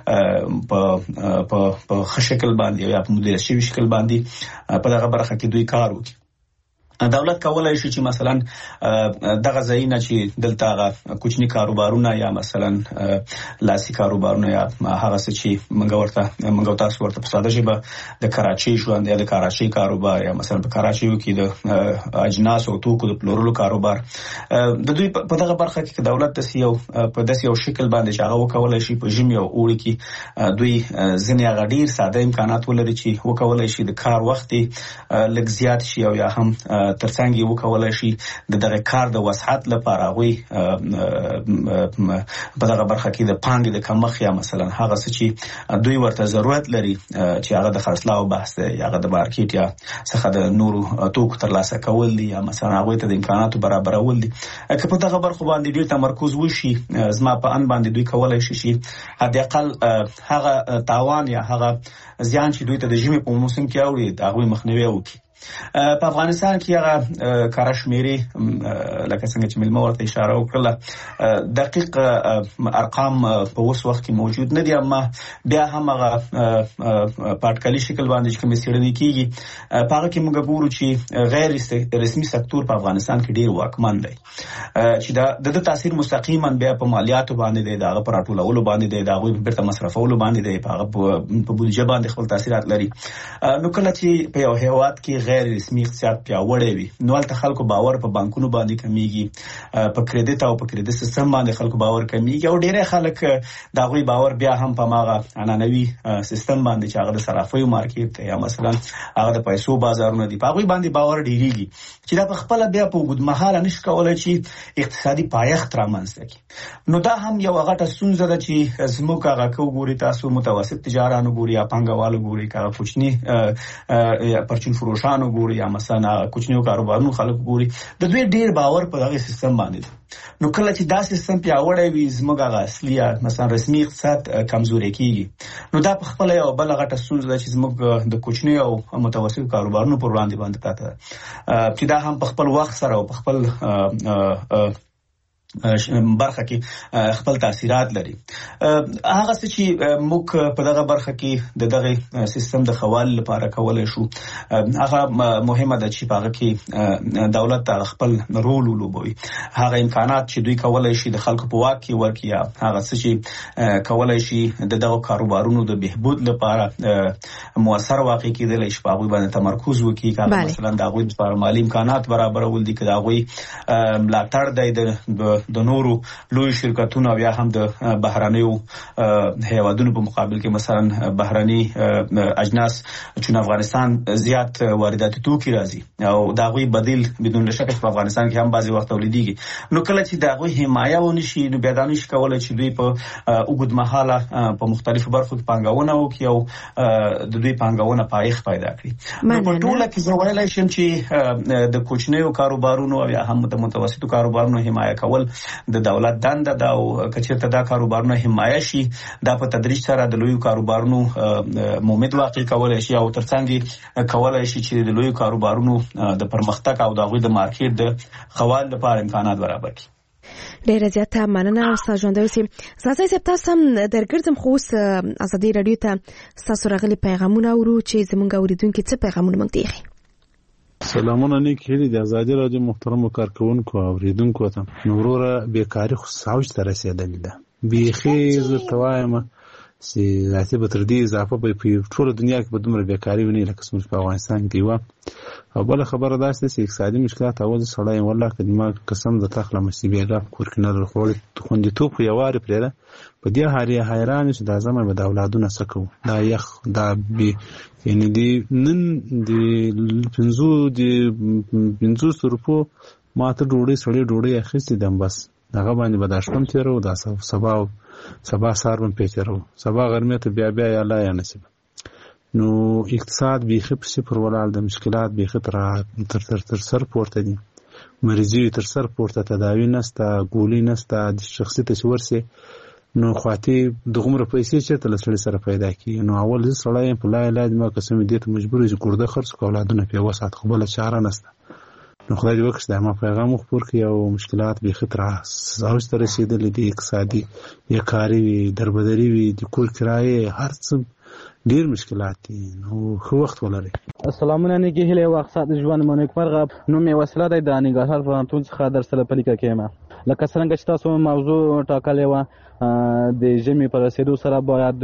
په خشکل باندې یا په مدیریت شوی شکل باندې په دغه برخه کې دوی کار وکړي دولت کولای شي چې مثلا دغه ځایونه چې دلته کوچنی کاروبارونه یا مثلا لاسي کاروبارونه یا هغه څه چې منګو تاسو ورته په ساده ژبه د کراچي ژوند یا د کراچي کاروبار یا مثلا په کراچي کې د اجناس او توکو د پلورلو کاروبار د دوی په دغه برخه کې دولت د سیو په داسې یو شکل باندې چې هغه وکولای شي په ژمي او اوړي کې دوی ځنې غډیر ساده امکانات ولري چې وکولای شي د کار وخت لږ زیات شي او یا هم ترڅنګ یو کولای شي د دغه کار د وسعت لپاره وي په دغه برخه کې د پانګې د کمښت یا مثلا هغه څه چې دوی ورته ضرورت لري چې هغه د خرڅلاو بحث دی هغه د مارکیټ یا څخه د نورو توکو ترلاسه کول دي یا مثلا هغه ته د امکاناتو برابرول دي که په دغه برخه باندې ډیر تمرکز وشي زما په ان باندې دوی کولای شي حد اقل هغه تاوان یا هغه زیان چې دوی ته د ژمي په موسم کې اوري هغه مخنیوي وکړي په افغانستان کې هغه کارشمیري لکه څنګه چې ملما ورته اشاره وکړه دقیق ارقام په اوس وخت کې موجود نه دي اما بیا هم هغه پټکلي شکل باندې چې کوم څېړنې کیږي په هغه کې موږ ګورو چې غیر رسمي سکتور په افغانستان کې ډیر واکمن دی چې د تاثیر مستقیما بیا په مالیاتو باندې دی دا په راټولولو باندې دی دا غوي په مصرفولو باندې دی په بودیجه باندې خپل تاثیرات لري نو کله چې په یو هیواد کې غیر رسمي اقتصاد پیاوړی وي نو البته خلکو باور په بانکونو باندې کمیږي په کریډټ او په کریډټ سیستم باندې خلکو باور کمیږي او ډیره خلک دا غوي باور بیا هم په ماغه عنعنوي سیستم باندې چې هغه د صرافیو مارکیټ یا مثلا هغه د پیسو بازارونه دي په غوي باندې باور ډیریږي چې دا په خپل بیا په وګد مهاله نشي کولای چې اقتصادي پایښت رامنځته کړي نو دا هم یو غټه ستونزه ده چې زموږ هغه کوګوري تاسو متوسط تجارانو ګوري یا پنګوالو ګوري کار کوچنی پرچون فروشانو ګوري یا مثلا کوچنیو کاروبارونو خلک ګوري د دوی ډیر باور په دغه سیستم باندې نو کله چې دا سیستم پیاوړی وي زموږ هغه اصلي مثلا رسمي اقتصاد کمزوري کیږي نو دا په خپل یو بل غټه ستونزه ده چې زموږ د کوچنیو او متوسط کاروبارونو پر وړاندې باندې پراته چې دا هم په خپل وخت سره او په خپل برخه کې خپل تاثیرات لري. هغه څه چې موږ په دغه برخه کې دغه سیستم د خوال لپاره کولای شو هغه مهمه ده چې هغه کې دولت خپل رول ولوبوي. هغه امکانات چې دوی کولای شي د خلکو په واک کې ورکړي، هغه څه چې کولای شي دغه کاروبارونو د بهبود لپاره موثر واقع کېدل شي، په هغه باندې تمرکز وکړي. کله مثلا د هغوی لپاره مالی امکانات برابرول دي، کله هغوی ملاتړ دی د نورو لوی شرکتونو یا هم د بهرانيو هیوادونو په مقابل کې مثلا بهراني اجناس چې افغانستان زیات وارداتي توکي راځي او دا غوي بدیل بدون شک په افغانستان کې هم بعضي وخت تولیديږي. نو کله چې دا غوي حمایه ونشي نو بیا دانش کولای چې دوی په اوږد مهاله په مختلفو برخو کې پانګونه وکړي او د دوی پانګونه پایښت پیدا کړي. نو په ټوله کې زه ویلای شم چې د کوچنیو کاروبارونو او هم د متوسطو کاروبارونو حمایه کول د دولت دنده ده او کچېرته دا کاروبارونه حمایه شي دا په تدریج سره د لوی کاروبارونو مومد واقع کولای شي او ترڅنګ کولای شي چې د لوی کاروبارونو د پرمختګ او د غوي د مارکیټ د خوال لپاره امکانات برابر کړي. ډیره زیاته مننه استاد ژوندوسی. ساسي سپتا سم درګرځم خو ازادي رادیو ته تاسو راغلي پیغامونه ورو چې زمونږ اوریدونکو څه پیغامونه مونږ دیغي. سلامونه نیک هیلې د ازادي رادیو محترم کارکونکو او اوریدونکو ته. نوروره بیکاری خو ساوج ته رسیدلې ده. بیخي زه توایم چې راته به تر دې اضافه په ټول دنیا کې به دومره بیکاری ونی لکه څنګه په افغانستان کې و. او بل خبره ده چې اقتصادي مشکلات اول سړی والله کدیما قسم د تخله مصیبه کور کې نه خوړ خوندې توپ یواري پرې په دې هاري حیران چې د زمر به د اولادونو سکو دا یخ دا بي یعنی دی نن د 500 روپو ماته ډوډۍ سړی ډوډۍ اخیستې دم بس هغه باندې به د شپم تیرو د سبا سار باندې پیچرو سبا غرمه ته بیا یا لا یا نصیب. نو اقتصاد بیخي په صفر ولال د مشکلات بیخي تر سر پورته دي. مریضي تر سر پورته تداوی نسته ګولۍ نسته د شخصي تشورسي نو خاطی دغمره پیسې چې تل سره سره پیدا کی. نو اول سړی په لا علاج ما قسم دې ته مجبور چې ګورده خرڅ کولادونه په وسات خو بل چاره نسته. نو خدای دې وکړي دا ما پیغام خبر کی او مشکلات به خطر اوس تر رسیدلې دي اقتصادي یا کاری دربدري وي د کور کرایه هر څه ډیر مشکلات دي. نو خو وخت ولري. السلام علیکم هله وخت ژوند مونږ مرغه نو می وسله د نګهار فرانتون څخه در سره پلیکه کېما لکه څنګه چې تاسو موضوع ټاکلې و د جمی پر رسیدو سره باید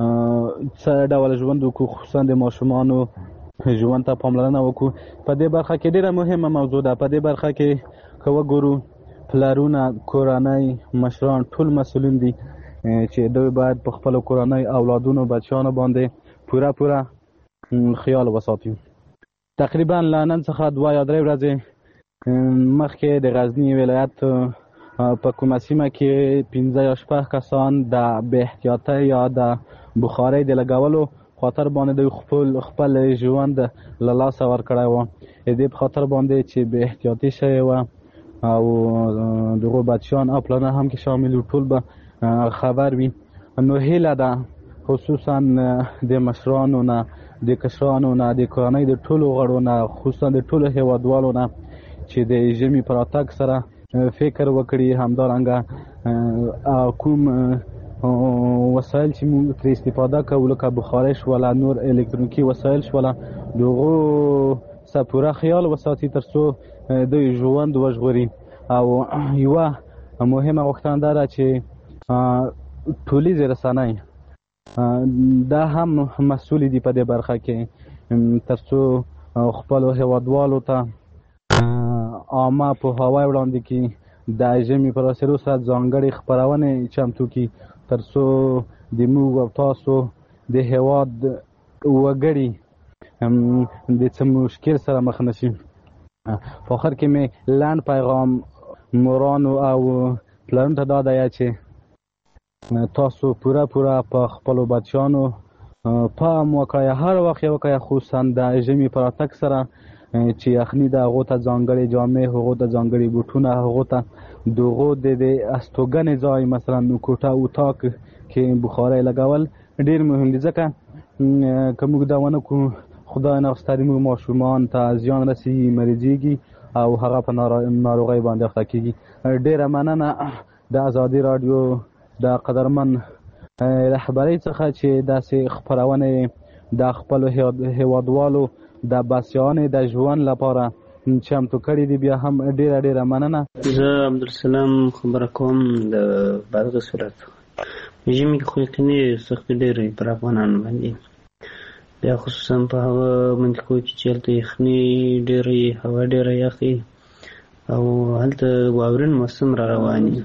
څه ډول ژوند وکړو خصوصا د ماشومانو ژوند ته پاملرنه وکړو. په دې برخه کې ډیره مهمه موضوع ده. په دې برخه کې کوه ګورو پلارونه کورنۍ مشران ټول مسؤلین دي چې دوی باید په خپل کورنۍ اولادونو بچیانو باندې پوره خیال وساتي. تقریبا لنن څخه 2 یا 3 ورځې مخکې د غزنی ولایت په کومه سیمه کې 15 یا 16 کسان د به احتیاطي یا د بخارۍ د لګولو خاطر باندې د خپل ژوند له لاسه ورکړی و. دې په خاطر باندې چې به احتیاطي شوی و او دغه بچیان او پلانه هم کې شامل ټول به خبر وي. نو هیله ده خصوصا د مشرانو نه د کشرانو نه د کورنۍ د ټولو غړو نه خصوصا د ټولو هیوادوالو نه چې د ژمي پر راتګ سره فکر وکړي همدارنګه کوم وسایل چې موږ ترې استفاده کوو لکه بخارۍ شوله نور الکترونیکي وسایل شوله دغو څه پوره خیال وساتي تر څو د ژوند وژغوري. او یوه مهمه غوښتنه ده چې ټولیزې رسنۍ دا هم مسؤل دي په دې برخه کې تر څو خپلو هیوادوالو ته عامه پوهاوی وړاندې کړي د ژمي په رسېدو سره ځانګړې خپرونې چمتو کړي تر څو د موږ او تاسو د هیواد وګړي د څه مشکل سره مخ نه شي. په آخر کې مې لنډ پیغام مورانو او پلانونو ته دا دی چې تاسو پوره په خپلو بچیانو پام وکړئ هر وخت یې وکړئ خصوصا د ژمي په راتګ سره چې یخني د هغو ته ځانګړې جامې هغو ته ځانګړې بوټونه هغو ته دغو د استوګنې ځای مثلا کوټه اتاق کې بخارۍ لګول ډېر مهم دي ځکه که موږ دا ونه کړو خدای نخواسته موږ ماشومان ته زیان رسېږي مریضېږي او هغه په ناروغۍ باندې اخته کیږي. ډیره مننه د ازادي رادیو د قدرمن رهبرۍ څخه چې داسې خپرونه د خپل هیوادوالو د باسیانې د ژوند لپاره چمتو کړي دي. بیا هم ډیره مننه. زه عبدالسلام خبره کوم د بادغیس ولایت. ژمي کې خو یقیني سختۍ ډېرې پر افغانانو باندې، بیا خصوصا په هغه منطقو کې چې هلته یخني ډېرې، هوا ډېره یخي او هلته واورین موسم را روان دي.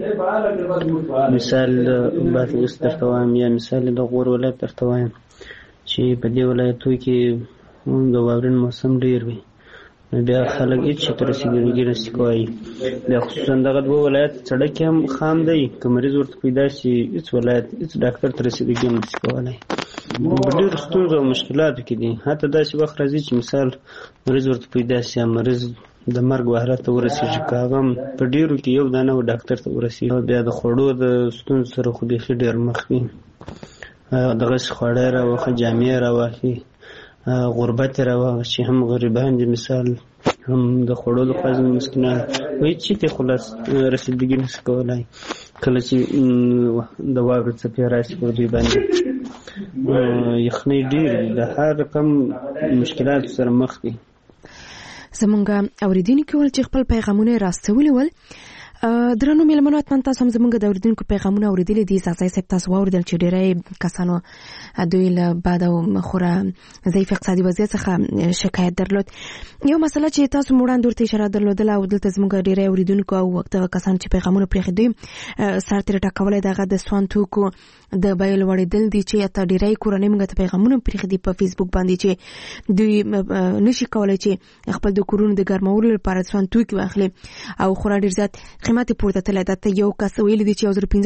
مثال د بادغیس درته وایم یا مثال د غور ولایت درته وایم چې په دې ولایتو کې د واورین موسم ډېر وي، بیا خلک هېڅ شي ته رسېدګي نشي کولی. بیا خصوصا دغه دوه ولایت سړک هم خام دی، که مریض ورته پیدا شي هېڅ ولایت هېڅ ډاکټر ته رسېدګي نشي کولی. په ډېرو ستونزو او مشکلاتو کې دي. حتی داسې وخت راځي چې مثال مریض ورته پیدا شي یا مریض د مرګ وحالت ته ورسېږي، که هغه هم په ډېرو کې یو دانه و ډاکټر ته ورسېږي. بیا د خوړو د ستونزو سره خو بیخي ډېر مخ وي. دغسې خواړه یې راواخلي، جامې یې راواخلي، غربت یې راواخلي چې هم غریبان دي، مثال هم د خوړو د لپاره مسکینان هېڅ شي ته خلاص رسېدګي نشي کولی. کله چې د واورې څپې راشي پر دوی باندې یخنۍ ډېرې دي، د هر رقم مشکلاتو سره مخ دي. زمونږ اوریدونکي ول چې خپل پیغامونه راستولي ول. درنو مېلمنو، اتمن تاسو هم زمونږ د اوریدونکو پیغامونه اوریدلي دي. زازای صاحب تاسو واوریدل چې ډېری کسانو دوی له بعد او خورا ضعیف اقتصادي وضعیت څخه شکایت درلود. یو مسله چې تاسو وړاندې ورته اشاره درلودله او دلته زمونږ ډېری اوریدونکو او دغه کسان چې پیغامونه پرېښي دوی سر ترې ټکولی دغه د سون توکو د بیې لوړېدل دي چې حتی ډېری کورنۍ موږ ته پیغامونه پرېښي دي په فیسبوک باندې چې دوی نشي کولی چې خپل د کورونو د ګرمولو لپاره سون توکي واخلي او خورا ډېر زیات قیمت یې پورته تللی. دلته یو کس ویلي دي چې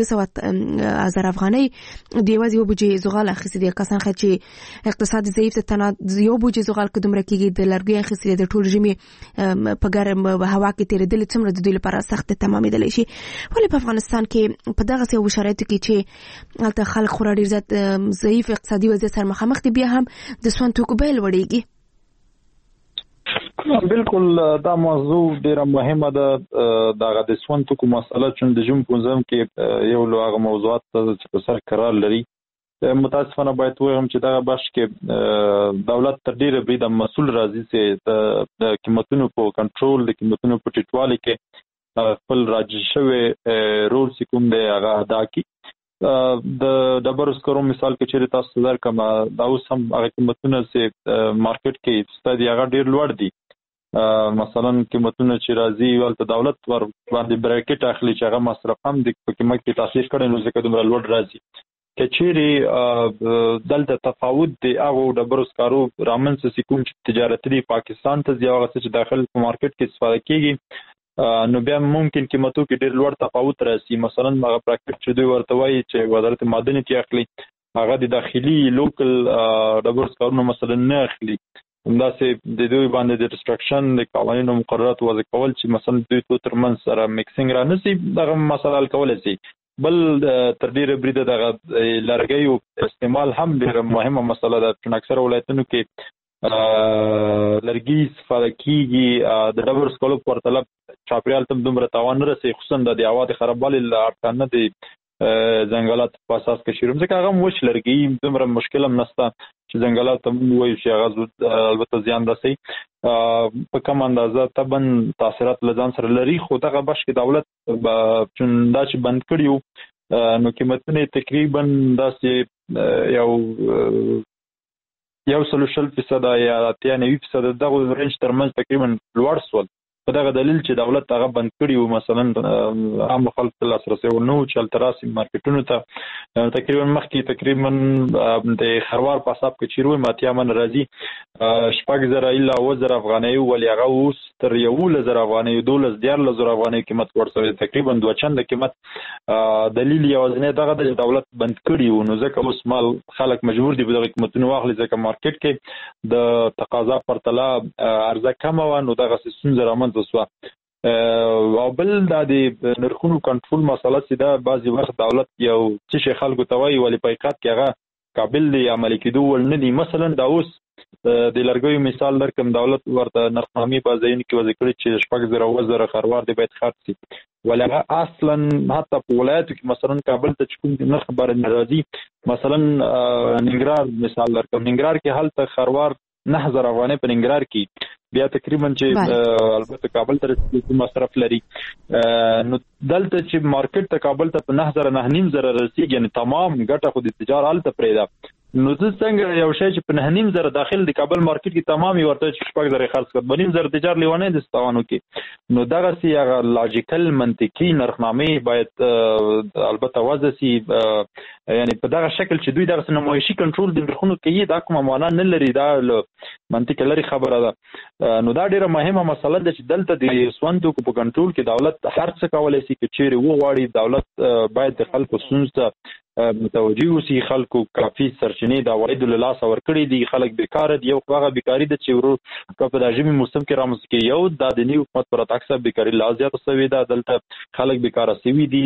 1500 افغانۍ د یوازې یو بوجۍ زغال اخیستې دي. کسان ښه چې اقتصاد ضعیف دی، یو بوجۍ زغال که دومره کېږي د لرګیو اخیستې دي، د ټول ژمي په ګرم هوا کې تېرېدلې څومره د دوی لپاره سخت تمامېدلی شي. ولې په افغانستان کې په دغسې یو شرایطو کې چې هلته خلک خورا ډېر زیات ضعیف اقتصادي وضعیت سره مخامخ دي، بیا هم د سون توکو بیه لوړېږي؟ بالکل دا موضوع ډیره مهمه ده. دغه د سون توکو مسله چې د ژوند په ځم کې یو له هغه موضوعات چې په سر قرار لري. متاسفانه باید وایم چې دغه بخش کې دولت تر ډیره بریده مسؤل راځي چې د قیمتونو په کنټرول، د قیمتونو په ټیټوالي کې خپل راجع شوی رول چې کوم دی هغه ادا کړي. د ډبرو سکرو مثال کې چې تاسو درکم دا اوس هم هغه قیمتونه چې مارکیټ کې شته دي هغه ډیر لوړ دي. مثلا قیمتونه چې راځي ولته دولت ور باندې بریکټ اخلي چې هغه مصرف هم د قیمت کې تاثیر کړي، نو ځکه دومره لوړ راځي. کچېری دلته تفاوت دی هغه ډبرو سکرو رامنځته چې کوم تجارت دی پاکستان ته ځي هغه چې داخل په مارکیټ کې استفاده کیږي، نو بیا ممکن قیمتو کې ډیر لوړ تفاوت راسي. مثلا هغه پراکټ چې دوی ورته وایي چې وزارت معدني کې اخلي هغه د داخلي لوکل ډبرو سکرو مثلا نه اخلي. همداسې د دوی باندې د ریسټرکشن د قوانینو مقررات وضع کول چې مثلا دوی تو ترمن سره میکسینګ را نسی دغه مسله حل کول شي. بل تر ډیره بریده دغه لرګیو استعمال هم ډیره مهمه مسله ده چې اکثر ولایتونو کې لرګي استفاده کیږي. د ډبرو سکرو په پرتله چاپیریال ته دومره تاوان نه رسي، خصوصا د هوا د خرابوالي له اړخه نه دی ځنګلات په اساس کې شروع ځکه هغه وش لرګي دومره مشکل هم نشته چې ځنګلات هم وایي چې هغه البته زیان رسي په کوم اندازه طبعا تاثیرات لزان سره لري. خو دغه بش کې دولت دا چې بند کړیو نو قیمتونه تقریبا داسې یو 30% یا 90% دغه رینج ترمنځ تقریبا لوړ سول. په دغه دلیل چې دولت هغه بند کړی و مثلا عام خلک ته لاسرسي ورنو چې التراسي مارکیټونو ته تقریبا مخکې تقریبا د خروار په حساب کې چیروي ماتیا من راځي 6000 الا 1000 افغانۍ ولې هغه اوس تر 1000 افغانۍ 12000 افغانۍ قیمت ورسوي تقریبا دوه چند قیمت. دلیل یوازینی دغه د دولت بند کړی و نو ځکه اوس مال خلک مجبور دي په دغه قیمتونو واخلي ځکه مارکیټ کې د تقاضا پرتله عرضه کم و نو دغه ستونزه رامنځته سو. او بل د نرخونو کنټرول مسله چې دا بعضی وخت دولت یو څه خلکو ته وایي ولې په حقیقت کې هغه قابل دی عملي کېدو ول نه دي. مثلا دا اوس د لرګیو مثال درکم دولت ورته نرخنامې په ځین کې وضع کړی چې 6000 خروار دی باید خرڅ شي ولغه اصلا حتی په ولایتو کې مثلا کابل ته کوم نرخ بار ناراضي مثلا ننګرهار مثال درکم ننګرهار کې حالت خروار 9000 افغانۍ په ننګرهار کې بیا تقریبا چې البته کابل ته مصرف لري نو دلته چې مارکیټ ته کابل ته په 9000 رسیدي یعنی تمام ګټه خو د تجارت الته پرېدا نو څنګه یو شی چې په 9000 داخل د کابل مارکیټ کې تمامي ورته 6000 خرڅ کړ 9000 تجارت لیوانه د ستوانو کې نو دغه سی هغه لاجیکل منطقي نرخنامې باید البته وضع سي یعنی په دغه شکل چې دوی دغه نمایشي کنټرول د نرخونو کوي دا کومه معنا نه لري دا منطق لري خبره ده نو دا ډیره مهمه مسله ده چې دلته د سوندو په کنټرول کې دولت هر څه کولای شي چې چیرې وغواړي دولت باید د خلکو ستونزو متوجي اوسي خلکو کافي سرچینې د عواید له لاسه ورکړي دي خلک بیکاره دي یو هغه بیکاری د چې په د ژمي موسم کې رامنځته کیږي یو د دنیو حکومت پر تاکسه بیکاری لا زیاته شوې ده دلته خلک بیکاره شوي دي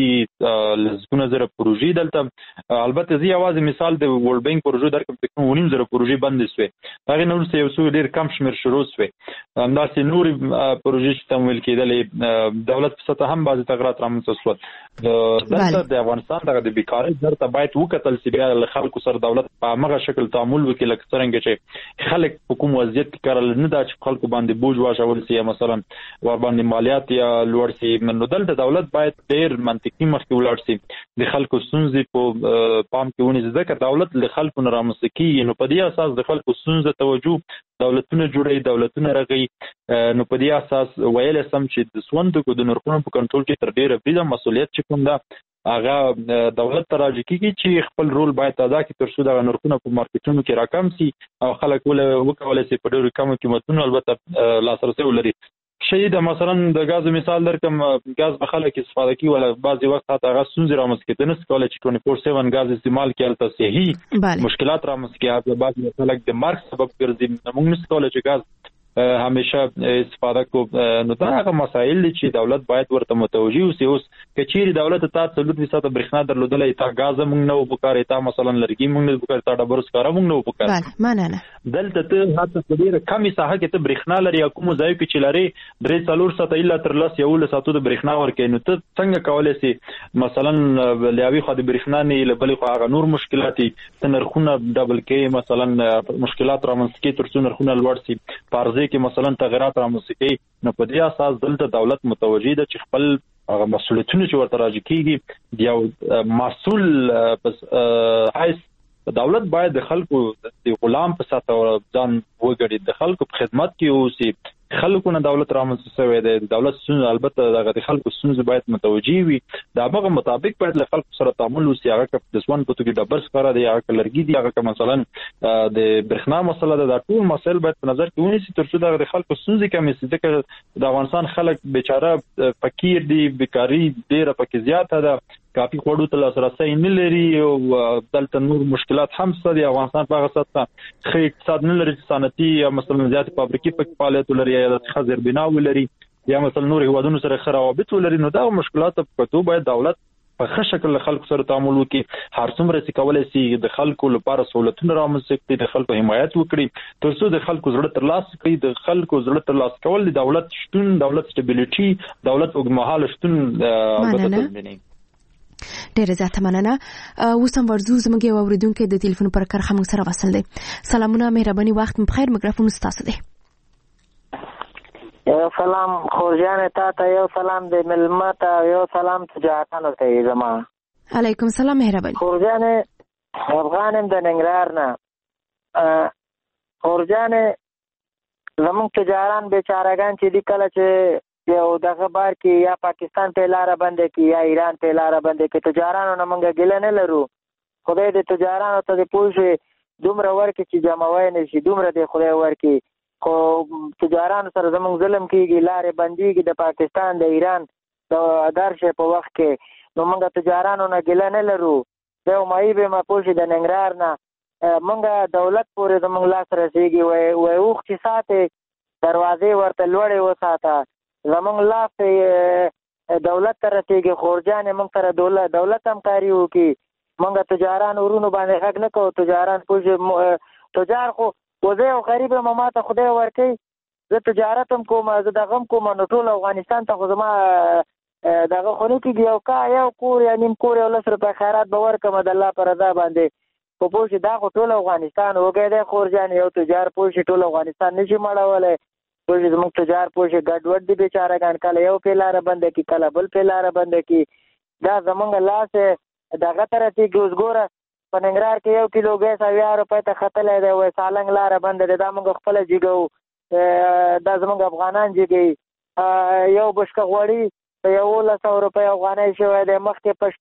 لزګونه زره پروژې دلته البته زی आवाज مثال د ورلد بانک پروژې درکم تکو 19 پروژې بند شوې هغه نور څه یو څو ډیر کم شمیر شروع شوې همداسې نور پروژې چې تمویل کېدلې دولت په سطح هم بعض تغیرات رامنځته شول دلته د افغانستان د بیکاری درته باید وکتل چې بیا له خلکو سره دولت په هغه شکل تعامل وکړي لکه څنګه چې خلک په کوم وضعیت کې کارل نه دا چې خلکو باندې بوج واچول شي مثلا ور باندې مالیات یا لوړ شي نو دلته دولت باید ډیر منطقي مخکې ولاړ شي د خلکو ستونزې په پام کې ونیسي ځکه دولت له خلکو نه رامنځته کیږي نو په دې اساس د خلکو ستونزې توجه دولتونه جوړي دولتونه رغي نو په دې اساس ویل سم چې د سوندو د نرخونو په کنټرول کې تر ډیره بریده مسولیت چې کوم ده هغه دولت ته راځي چې خپل رول باید ادا کړي تر څو د نرخونو په مارکیټونو کې راکم شي او خلک وکولای شي په ډیرو کم قیمتونو البته لاسرسي ولري شي د مثلا د غاز مثال درکم غاز په خلک استفاده کوي ولا بعضي وخت هغه سونځ رامنځته کېدل نه کولای چې 24/7 غاز استعمال کړي البته صحیح مشکلات رامنځته کوي بعضي خلک د مارک سبب ګرځي موږ نه کولای چې غاز همیشه استفاده کو نو دا هغه مسایل دي چې دولت باید ورته متوجي اوسي اوس کچېری دولت ته 300% برېښنا درلودلې تا غاز موږ نه وکړای تا مثلا لرګي موږ نه وکړای تا ډبرس کار موږ نه وکړای بله مانه دلته ته حتی ډیره کمی ساحه کې ته برېښنا لري کوم ځای کې چې لري 3-4 ساعت الا تر لس یو له ساعتو د برېښنا ورکې نو ته څنګه کولای شي مثلا لیاوي خو د برېښنا نه لبلې خو هغه نور مشکلات تنرخونه ډبل کې مثلا مشکلات رامنځته کې تر څو نرخونه لوړ شي پارځي کې مثلا تغیرات رامنځته کوي نو په دې اساس دلته دولت متوجي ده چې خپل هغه مسؤلیتونه چې ورته راځي کیږي یو مسؤل پس دولت باید د خلکو د غلام په ساته ځان وګړي د خلکو په خدمت کې اوسي خلکو نه دولت رامنځته شوی دی دولت څنګه البته دغه خلکو څنګه باید متوجي وي دا هغه مطابق باید له خلکو سره تعامل وشي هغه د ځوان په توګه ډبر سره دی هغه لرګي دی هغه مثلا د برېښنا مسله ده دا ټول مسایل باید په نظر کې ونیسي تر څو د خلکو څنګه کم شي ځکه د افغانستان خلک بیچاره فقیر دي بیکاری ډیره پکې زیاته ده کافي خوړو ته لاسرسي نه لري او دلته نور مشکلات هم شته د افغانستان په هغه سطح خې اقتصاد نه لري صنعتي یا مثلا زیات فابریکې په فعالیت لري یا د خزر بنا ولري یا مثلا نور هیوادونو سره خرابت ولري نو دا مشکلات په تو باید دولت په ښه شکل خلکو سره تعامل وکړي هر څومره چې کولای شي د خلکو لپاره سہولتونه رامنځته کړي د خلکو حمایت وکړي تر څو د خلکو زړه ترلاسه کړي د خلکو زړه ترلاسه کول د دولت شتون دولت سټیبیلیټي دولت اوږدمهاله شتون البته تضمینوي ډیره زیاته مننه اوس هم ورزو زموږ یو اوریدونکو د ټلیفون پر کرخه موږ سره وصل دی سلامونه مهرباني وخت مو بخیر میکروفون ستاسو دی یو سلام خورجان ته یو سلام د ملمت یو سلام تجارتانو ته زما علیکم سلام مهرباني خورجان افغانم د ننګرهار نه خورجان زموږ تجاران بیچارهګان چې دی کله چې یو دغه بار کې یا پاکستان په لار باندې کې یا ایران په لار باندې کې تجارانو نه مونږ ګل نه لرو خدای دې تجارانو ته دې پوښي دومره ورکې چې جمعوي نه شي دومره دې خدای ورکې خو تجارانو سره زمونږ ظلم کیږي لارې بنديږي د پاکستان د ایران د ادارشه په وخت کې نو مونږ تجارانو نه ګل نه لرو دا مې به ما پوښي د ننګرهار نه مونږ دولت پورې زمونږ لاس رسیږي وای اوخ چې ساته دروازې ورته لوړې وساته زمونږ لاس دولت ته رسیږي خورجان موږ سره دولت همکاري وکړي موږ تجاران ورونو باندې حق نه کوو تجاران پوښي تجار خو وزه یو غریب ما ماته خدای ورکړي زه تجارت هم کوم زه دغه هم کوم نو ټول افغانستان ته خو زما دغه خونی کې یو کور یا نیم کور یو 10 روپۍ خیرات به ورکړم د الله په رضا باندې په پوه شي دا خو ټول افغانستان وګی دی خورجان یو تجار پوه شي ټول افغانستان نشي مړولی پوه شي زموږ تجار پوه شي ګډوډ دي بېچارهګان کله یو پې لاره بنده کړي کله بل پې لاره بنده کړي دا زموږ لاس دغه ته رسېږي اوس ګوره په ننګرهار کې 1 کیلو ګیس 80 روپۍ ته ختلی دی وایي سالنګ لاره بنده دی دا موږ خپله جګوو دا زموږ افغانان جګوي یو بشکه غوړي په 1100 روپۍ افغانۍ شوی دی مخکې په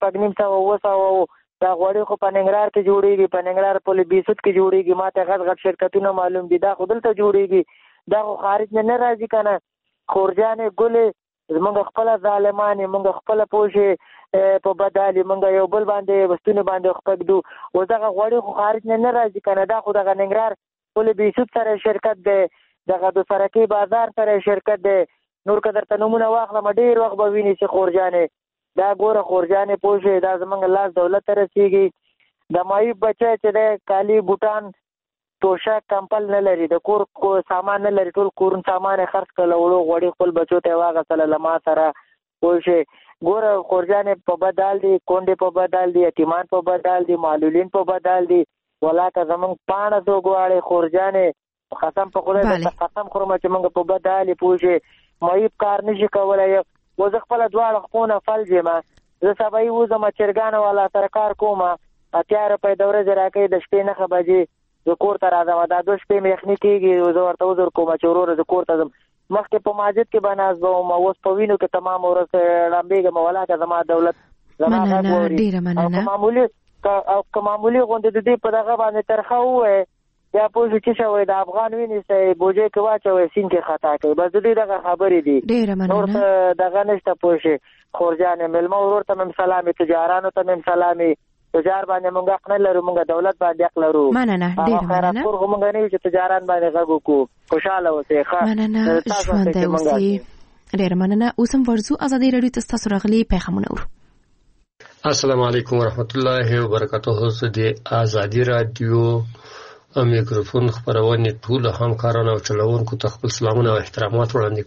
950 دا غوړي خو په ننګرهار کې جوړېږي په ننګرهار پولې بیسود کې جوړېږي ما ته غټ غټ شرکتونه معلوم دي دا خو دلته جوړېږي دا خو خارج نه راځي که نه خورجانې ګلې زمونږ خپله ظالمانې مونږ خپله پوه شې په بدالي مونږ یو بل باندې بستونې باندې خپږدو اوس دغه غوړي خو خارج نه راځي که نه دا خو دغه ننګرهار پولې بیسود سره شرکت دی دغه د سرکي بازار سره شرکت دی نور که درته نومونه واخلم ډېر وخت به ویني چې خورجانې دا ګوره خورجانې پوه شئ دا زموږ لاس دولت ته رسېږي د معیوب بچی چې دی کالي بوټان توشک کمپل نه لري د کور سامان نه لري ټول کورون سامان یې خرڅ کړل وړو غوړي خپل بچو ته یې واغستله له ما سره پوه شئ ګوره خورجانې په بد حال دي کونډې په بد حال دي یتیمان په بد حال دي معلولین په بد حال دي ولاکه زموږ پاڼه څوک غواړي خورجانې قسم په خدای درته قسم خورم چې موږ په بد حال یې پوه شئ معیوب کار نشي کولی و زه خپله دواړه خپونه فلج یم زه سبا یې وځم چرګانو والا سره کار کوم 80 روپۍ د ورځې راکوي د شپې 9 بجې زه کور ته راځم دا 2 شپې مې یخني کېږي زه ورته عذر کوم چې وروره زه کور ته ځم مخکې په مسجد کې به ناست به وم اوس په وینو کې تمام ورځ ړمبېږم ولاکه زما دولت زما غږ واوري او که معمولي غوندې د دې په دغه باندې ترخه ووایې یا پوه شو چې شوی د افغان ونیسئ بوجۍ کې واچوئ سیند کې خطا کوي بس د دوی دغه خبرې دي نور څه دغه نشته پوه شئ خورجانې مېلمه ورور ته مې سلامې تجارانو ته مې سلامې تجار باندې مونږ حق نه لرو مونږ دولت باندې حق لرو هغه خیراتخور خو مونږ نه یو چې تجاران باندې غږ وکړو خوشحاله اوسئ مننه ژوندی اوسئ ډېره مننه اوس هم ورځو ازادي راډیو ته ستاسو راغلي پیغامونه اورو السلام علیکم ورحمت الله وبرکاته زه د ازادي راډیو میکروفون خبرونه ټول همکارانو او چلوونکو ته خپل سلامونه او احترامات وړاندې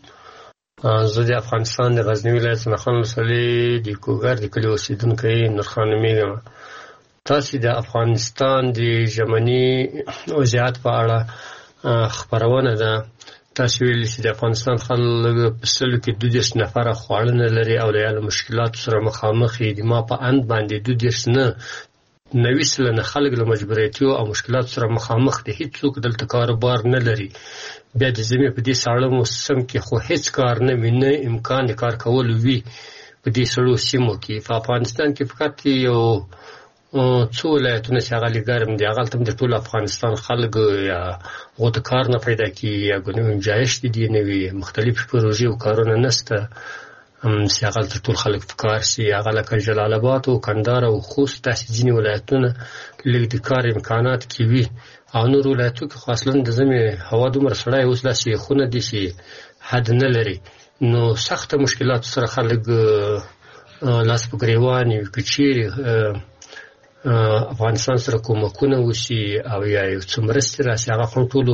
کوم زه د افغانستان د غزنی ولایت څخه ولسوالۍ د کوګر د کلي اوسیدونکی نورخان نومیږم تاسو د افغانستان د ژمني وضعیت په اړه خبرونه ده تاسو ویل چې د افغانستان خلک په سلو کې 2 نفره خواړه نه لري او له مشکلاتو سره مخامخ دي ما په اند باندې 2 نه 90% خلک له مجبوریتیو او مشکلاتو سره مخامخ دي هیڅوک دلته کاروبار نه لري بیا د زمي په دې ساړه موسم کې خو هیڅ کار نه ویني امکان د کار کول وی په دې سړو سیمو کې په افغانستان کې فقط یو څو ولایتونه چې هغه ګرم دي هغه تم د ټول افغانستان خلک یا غوته کار نه پیدا کی یا ګنجایش دي نه وي مختلف پروژې او کارونه نسته سیاغل ټول خلک فکر سي هغه لکه جلال آباد او کندهار او خوست تاسو ځینې ولایتونه لږ د کار امکانات کې وي او نور ولایتو کې خاصلاً د زمي هوا دومره سړی اوس داسې خونه دي چې حد نه لري نو سخت مشکلات سره خلک لاس په ګریوان یو کچيري افغانستان سره کومکونه وشي او یا یو څومره راسي هغه خو ټول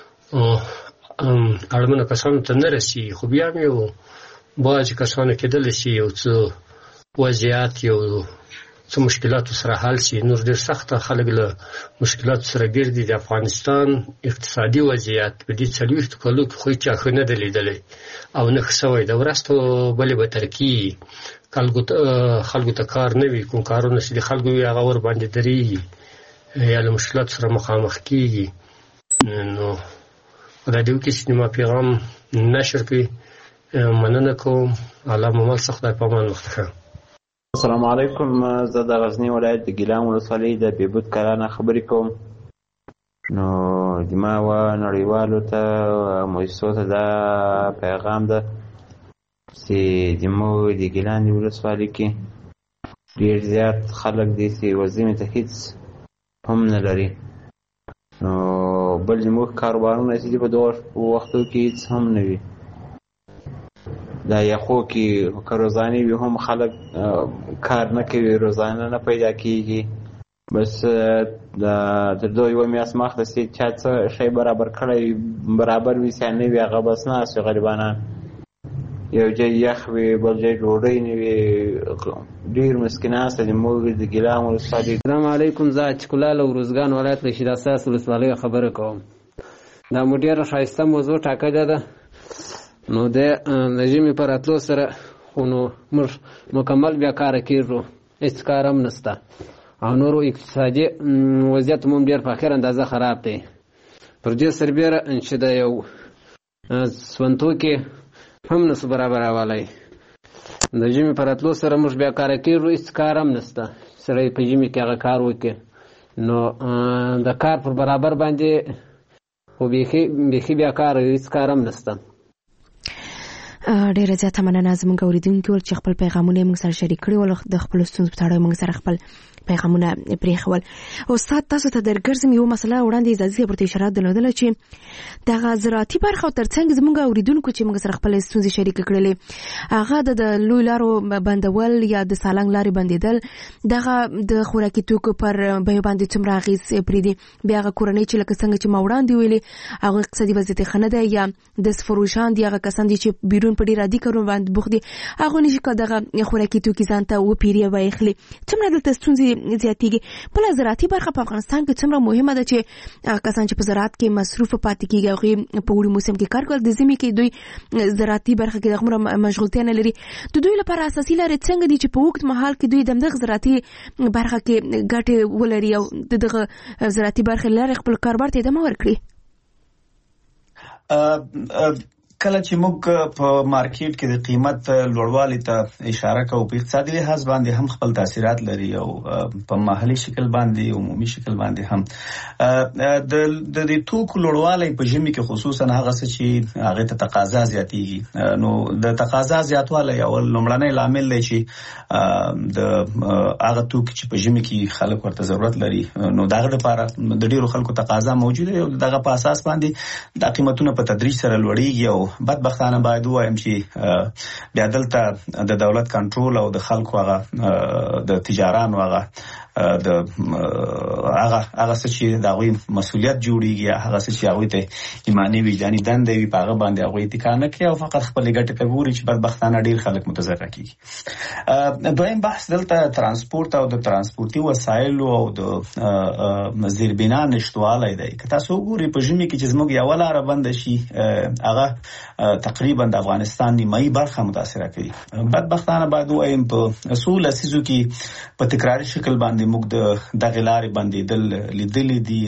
اړمنه کسانو ته نه رسي خو بیا یو باج کسانو کېدل شي یو څه وضعیت یو څه مشکلات سره حل شي نور ډېر سخت خلک له مشکلات سره ګرځي د افغانستان اقتصادي وضعیت په دې 40 کلو کې خو چا خنه دلیدل او نه خسوي د ورستو بلې به ترکی خلکو ته کار نه وي کوم کارونه چې خلکو یې هغه ور باندې دري یا له مشکلات سره مخامخ کیږي نو دا د یو سینما پیغام نشر کوي مننه کوم الله مو مل څخه په امان وخت السلام علیکم زه د غزنی ولایت د ګیلان ولسوالۍ د بیبود کلانه خبرې کوم نو دما و نړیوالو ته مؤسسو ته دا پیغام ده چې دمو د ګیلان ولسوالۍ کې ډېر زیات خلک دي چې وزینه ته هیڅ هم نه لري نو بل زموږ کاروبارونه چې په دوه وختو کې هیڅ هم نه وي دا یخو کې روزانه وي هم خلک کار نه کوي روزانه نه پیدا کیږي بس د دوی یو میاس مخته سي چې شی برابر کړی برابر وي سانه وي هغه بس نه سي غریبانان یو ځای یخ وي بل ځای ډوډۍ نه وي ډیر مسکینان سره موږ د ګیلان ولسوالۍ. السلام علیکم. زه چکلال ورزګان ولایت له شیدا ساس ولسوالۍ خبره کوم. دا مو ډیره ښایسته موضوع ټاکلې ده. نو د ژمي پر راتلو سره خو نو موږ مکمل بیا کار کیږو، هېڅ کار هم نشته او نورو اقتصادي وضعیت هم ډېر په اخر اندازه خراب دی. پر دې سربیره چې د یو سونتوکي هم نسو برابرولی. د ژمي په راتلو سره موږ بیا کار کیږو، هېڅ کار هم نشته. سړی په ژمي کې هغه کار وکړي نو د کار پر برابر باندې خو بیخي بیا کار هېڅ کار هم نشته. ډیره زیاته مننه زموږ اوریدونکي ول چې خپل پیغامونه موږ سره شریک کړي ول. د خپل ستونزو په اړه موږ سره خپل پیغامونه پرېښول. استاد تاسو ته درګرځم یو مسله وړاندې اجازه پرته اشاره درلودله چې د زراعتي برخه او ترڅنګ زموږ اوریدونکو چې موږ سره خپل ستونزې شریک کړلې هغه د لوی لارو بندول یا د سالنګ لارې بندیدل دغه د خوراکي توکو پر بیو باندې څومره اغېز پرېږدي. بیا هغه کورنۍ چې لکه څنګه چې ما وړاندې ویلې هغه اقتصادي وضعیت ښه نه دی یا دستفروشان دي، هغه کسان دي چې بیرون په ډېر عادي کارونو باندې بوخت دي، هغه نشي کولی دغه خوراکي توکي ځان ته وپېري یا ویخلي. څومره دلته ستونزې زیاتېږي. بله زراعتي برخه په افغانستان کې څومره مهمه ده چې هغه کسان چې په زراعت کې مصروفه پاتې کېږي هغوی په اوړي موسم کې کار کول، د ژمي کې دوی زراعتي برخه کې دغومره مشغولتیا نه لري. د دوی لپاره اساسي لارې څنګه دي چې په اوږد مهال کې دوی دغه زراعتي برخه کې ګټې ولري او دغه زراعتي برخې لارې خپل کاروبار ته ادامه ورکړي؟ کله چې موږ په مارکیټ کې د قیمت لوړوالي ته اشاره کوو په اقتصادي لحاظ باندې هم خپل تاثیرات لري او په محلي شکل باندې عمومي شکل باندې هم د توکو لوړوالي په ژمي کې خصوصا هغه څه چې هغه ته تقاضا زیاتېږي. نو د تقاضا زیاتوالی یو لومړنی لامل دی چې د هغه توکو چې په ژمي کې خلک ورته ضرورت لري نو دغه لپاره د ډیرو خلکو تقاضا موجوده او دغه په اساس باندې د قیمتونو په تدریج سره لوړیږي او بدبختانه باید وایم چې بیا دلته د دولت کنټرول او د خلکو هغه د تجارانو هغه د هغه څه چې د هغوی مسؤلیت جوړیږي هغه څه چې هغوی ته ایماني وجداني دنده وي په هغه باندې هغوی اتکا نه کوي او فقط خپلې ګټې ته ګوري چې بدبختانه ډېر خلک متضرره کېږي. دویم بحث دلته ترانسپورت او د ترانسپورتي وسایلو او د زیربنا نشتوالی دی. که تاسو وګورئ په ژمي کې چې زموږ یوه لاره بنده شي هغه تقریبا د افغانستان نیمایي برخه متاثره کوي. بدبختانه باید ووایم په څو لسیزو کې په تکراري شکل باندې موږ د دغه لارې بندېدل لیدلې دي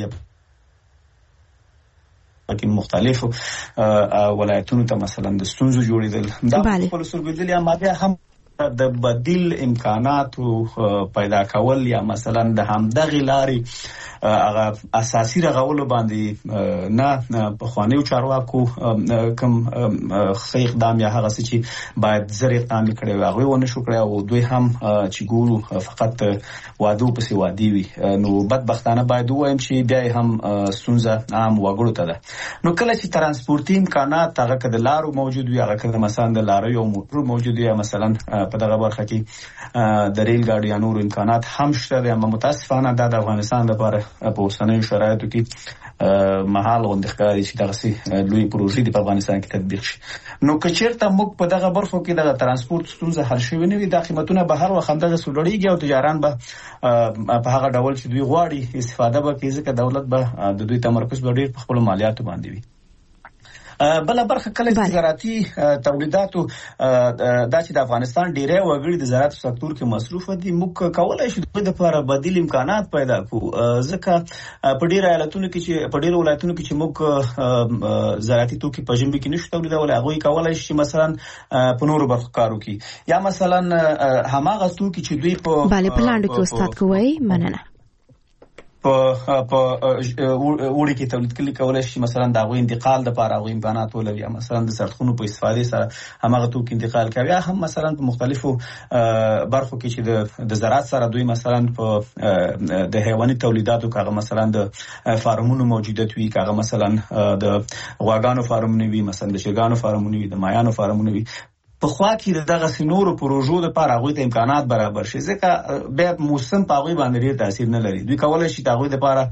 په مختلفو ولایتونو ته مثلا د ستونزو جوړېدل دا خپل سرګردل یا ماده هم د بدیل امکاناتو پیدا کول یا مثلا د همدغه لارې هغه اساسي رغولو باندې نه په خوانیو چارواکو کوم ښه اقدام یا هغه څه چې باید زر اقدام کړي وي هغوی ونه شو کړی او دوی هم چې ګورو فقط وعدو پسې وعدې وي. نو بدبختانه باید ووایم چې بیا هم ستونزه عام وګړو ته ده. نو کله چې ترانسپورتي امکانات هغه که د لارو موجود وي هغه که مثلا د لاریو او موټرو موجود وي مثلا په دغه برخه کې د ریل ګاډي یا نور امکانات هم شته دي، اما متاسفانه دا د افغانستان لپاره په اوسنیو شرایطو کې محال غوندې ښکاري چې دغسې لوی پروژې دي په افغانستان کې تطبیق شي. نو که چېرته موږ په دغه برخو کې دغه ترانسپورت ستونزه حل شوې نه وي دا قیمتونه به هر وخت همدغسې لوړېږي او تجاران به په هغه ډول چې دوی غواړي استفاده به کوي ځکه دولت به د دوی تمرکز به ډېر په خپلو مالیاتو باندې وي. بله برخه کله چې زراعتي تولیداتو دا چې د افغانستان ډیری وګړي د زراعت سکتور کې مصروفه دي موږ کولای شو د لپاره بدیل امکانات پیدا کړو ځکه په ډیرو ولایتونو کې چې موږ زراعتي توکي په ژمي کې نشو تولیدولی هغوی کولای شي مثلا په نورو برخو کار وکړي یا مثلا هماغه توکي چې دوی په په لاندو کې استاد کوی مننه په وړي کې تولید کولای شي مثلا د هغوی انتقال لپاره هغوی امکانات ولري یا مثلا د سړکونو په استفادې سره هماغه توکي انتقال کوي یا هم مثلا په مختلفو برخو کې چې د زراعت سره دوی مثلا په د حیواني تولیداتو که هغه مثلا د فارمونو موجودیت وي که هغه مثلا د غواګانو فارمونه وي مثلا د چرګانو فارمونه وي د مایانو فارمونه وي په خوا کې دغه سينورو پروژو لپاره هغه ته امکانات برابر شي ځکه به موسم په هغه باندې ډېر تاثیر نه لري. دوی کولای شي هغه لپاره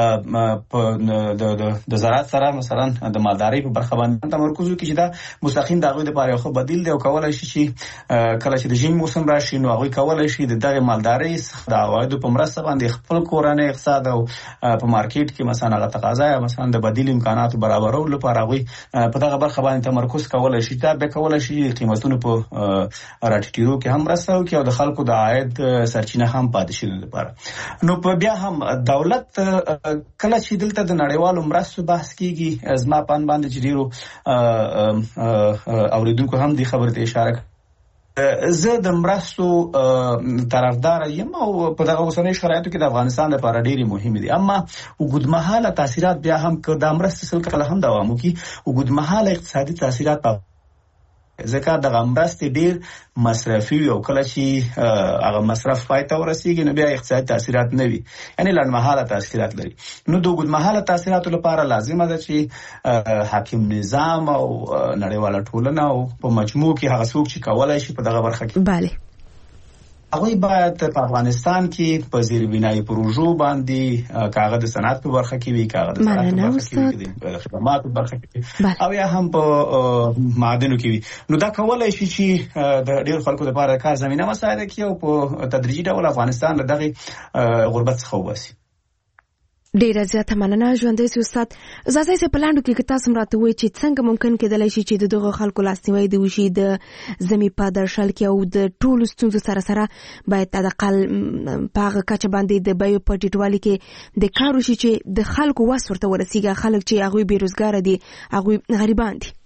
د زراعت سره مثلا د مالدارۍ په برخه باندې تمرکز وکړي چې دا مستقیم دغه لپاره یو بدیل دی او کولای شي چې کله چې د ژمي موسم راشي نو هغه کولای شي دغه مالدارۍ د عوایدو په مرسته باندې خپل کورنۍ اقتصاد او په مارکیټ کې مثلا هغه تقاضا یا مثلا د بدیل امکاناتو برابرولو لپاره هغه په دغه برخه باندې تمرکز کولای شي. دا به کولای شي قیمتونو په راټیټېدو کې هم مرسته وکړي او د خلکو د عاید سرچینه هم پاتې شي لپاره. نو په بیا هم دولت کله چې دلته د نړیوالو مرستو بحث کیږي زما پان باندې چې ډیرو اوریدونکو هم دې خبرې ته اشاره زه د مرستو طرفدار یم او په دغه اوسنۍ شرایطو کې د افغانستان لپاره ډېری مهمه دي. اما وګړمحاله تاثیرات بیا هم که د مرستې سلسله هم دوام وکړي وګړمحاله اقتصادي تاثیرات ځکه د مرستې ډیر مصرفي او کله چې هغه مصرف پای ته ورسیږي نو بیا اقتصادي تاثیرات نه وي یعنی لنډمحاله تاثیرات لري. نو د اوږدمحاله تاثیراتو لپاره لازمه ده چې حاکم نظام او نړیواله ټولنه او په مجموع کې هغه څوک چې کولای شي په دغه برخه کې bale هغه باید په افغانستان کې په زیربنایي پروژو باندې کاغذ د صنعت په برخه کې وي کاغذ د صنعت په برخه کې وي د خدمات په برخه کې او یا هم په معادنو کې وي. نو دا کولای شي چې د ډېر خلکو لپاره کار زمينه مساعده کړي او په تدریجي ډول افغانستان له دغه غربت څخه وباسي. ډیره زیاته مننه ژوندۍ سي استاد. زاسای سه پلاندو کې تاسو مراته وای چې څنګه ممکن کېدلای شي چې دغه خلکو لاسنیوي دی وشي د زمي په درشل کې او د ټولو ستونزو سره سره باید د اقل پاغه کچه باندې د بایو پټیټوالي کې د کارو شي چې د خلکو واس ورته ورسیږي خلک چې هغه بیروزګار دي هغه غریبان دي.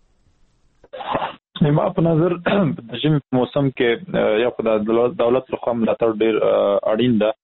ما په نظر د ژمي موسم کې یا په دولت لخوا ملاتړ ډیر اړین ده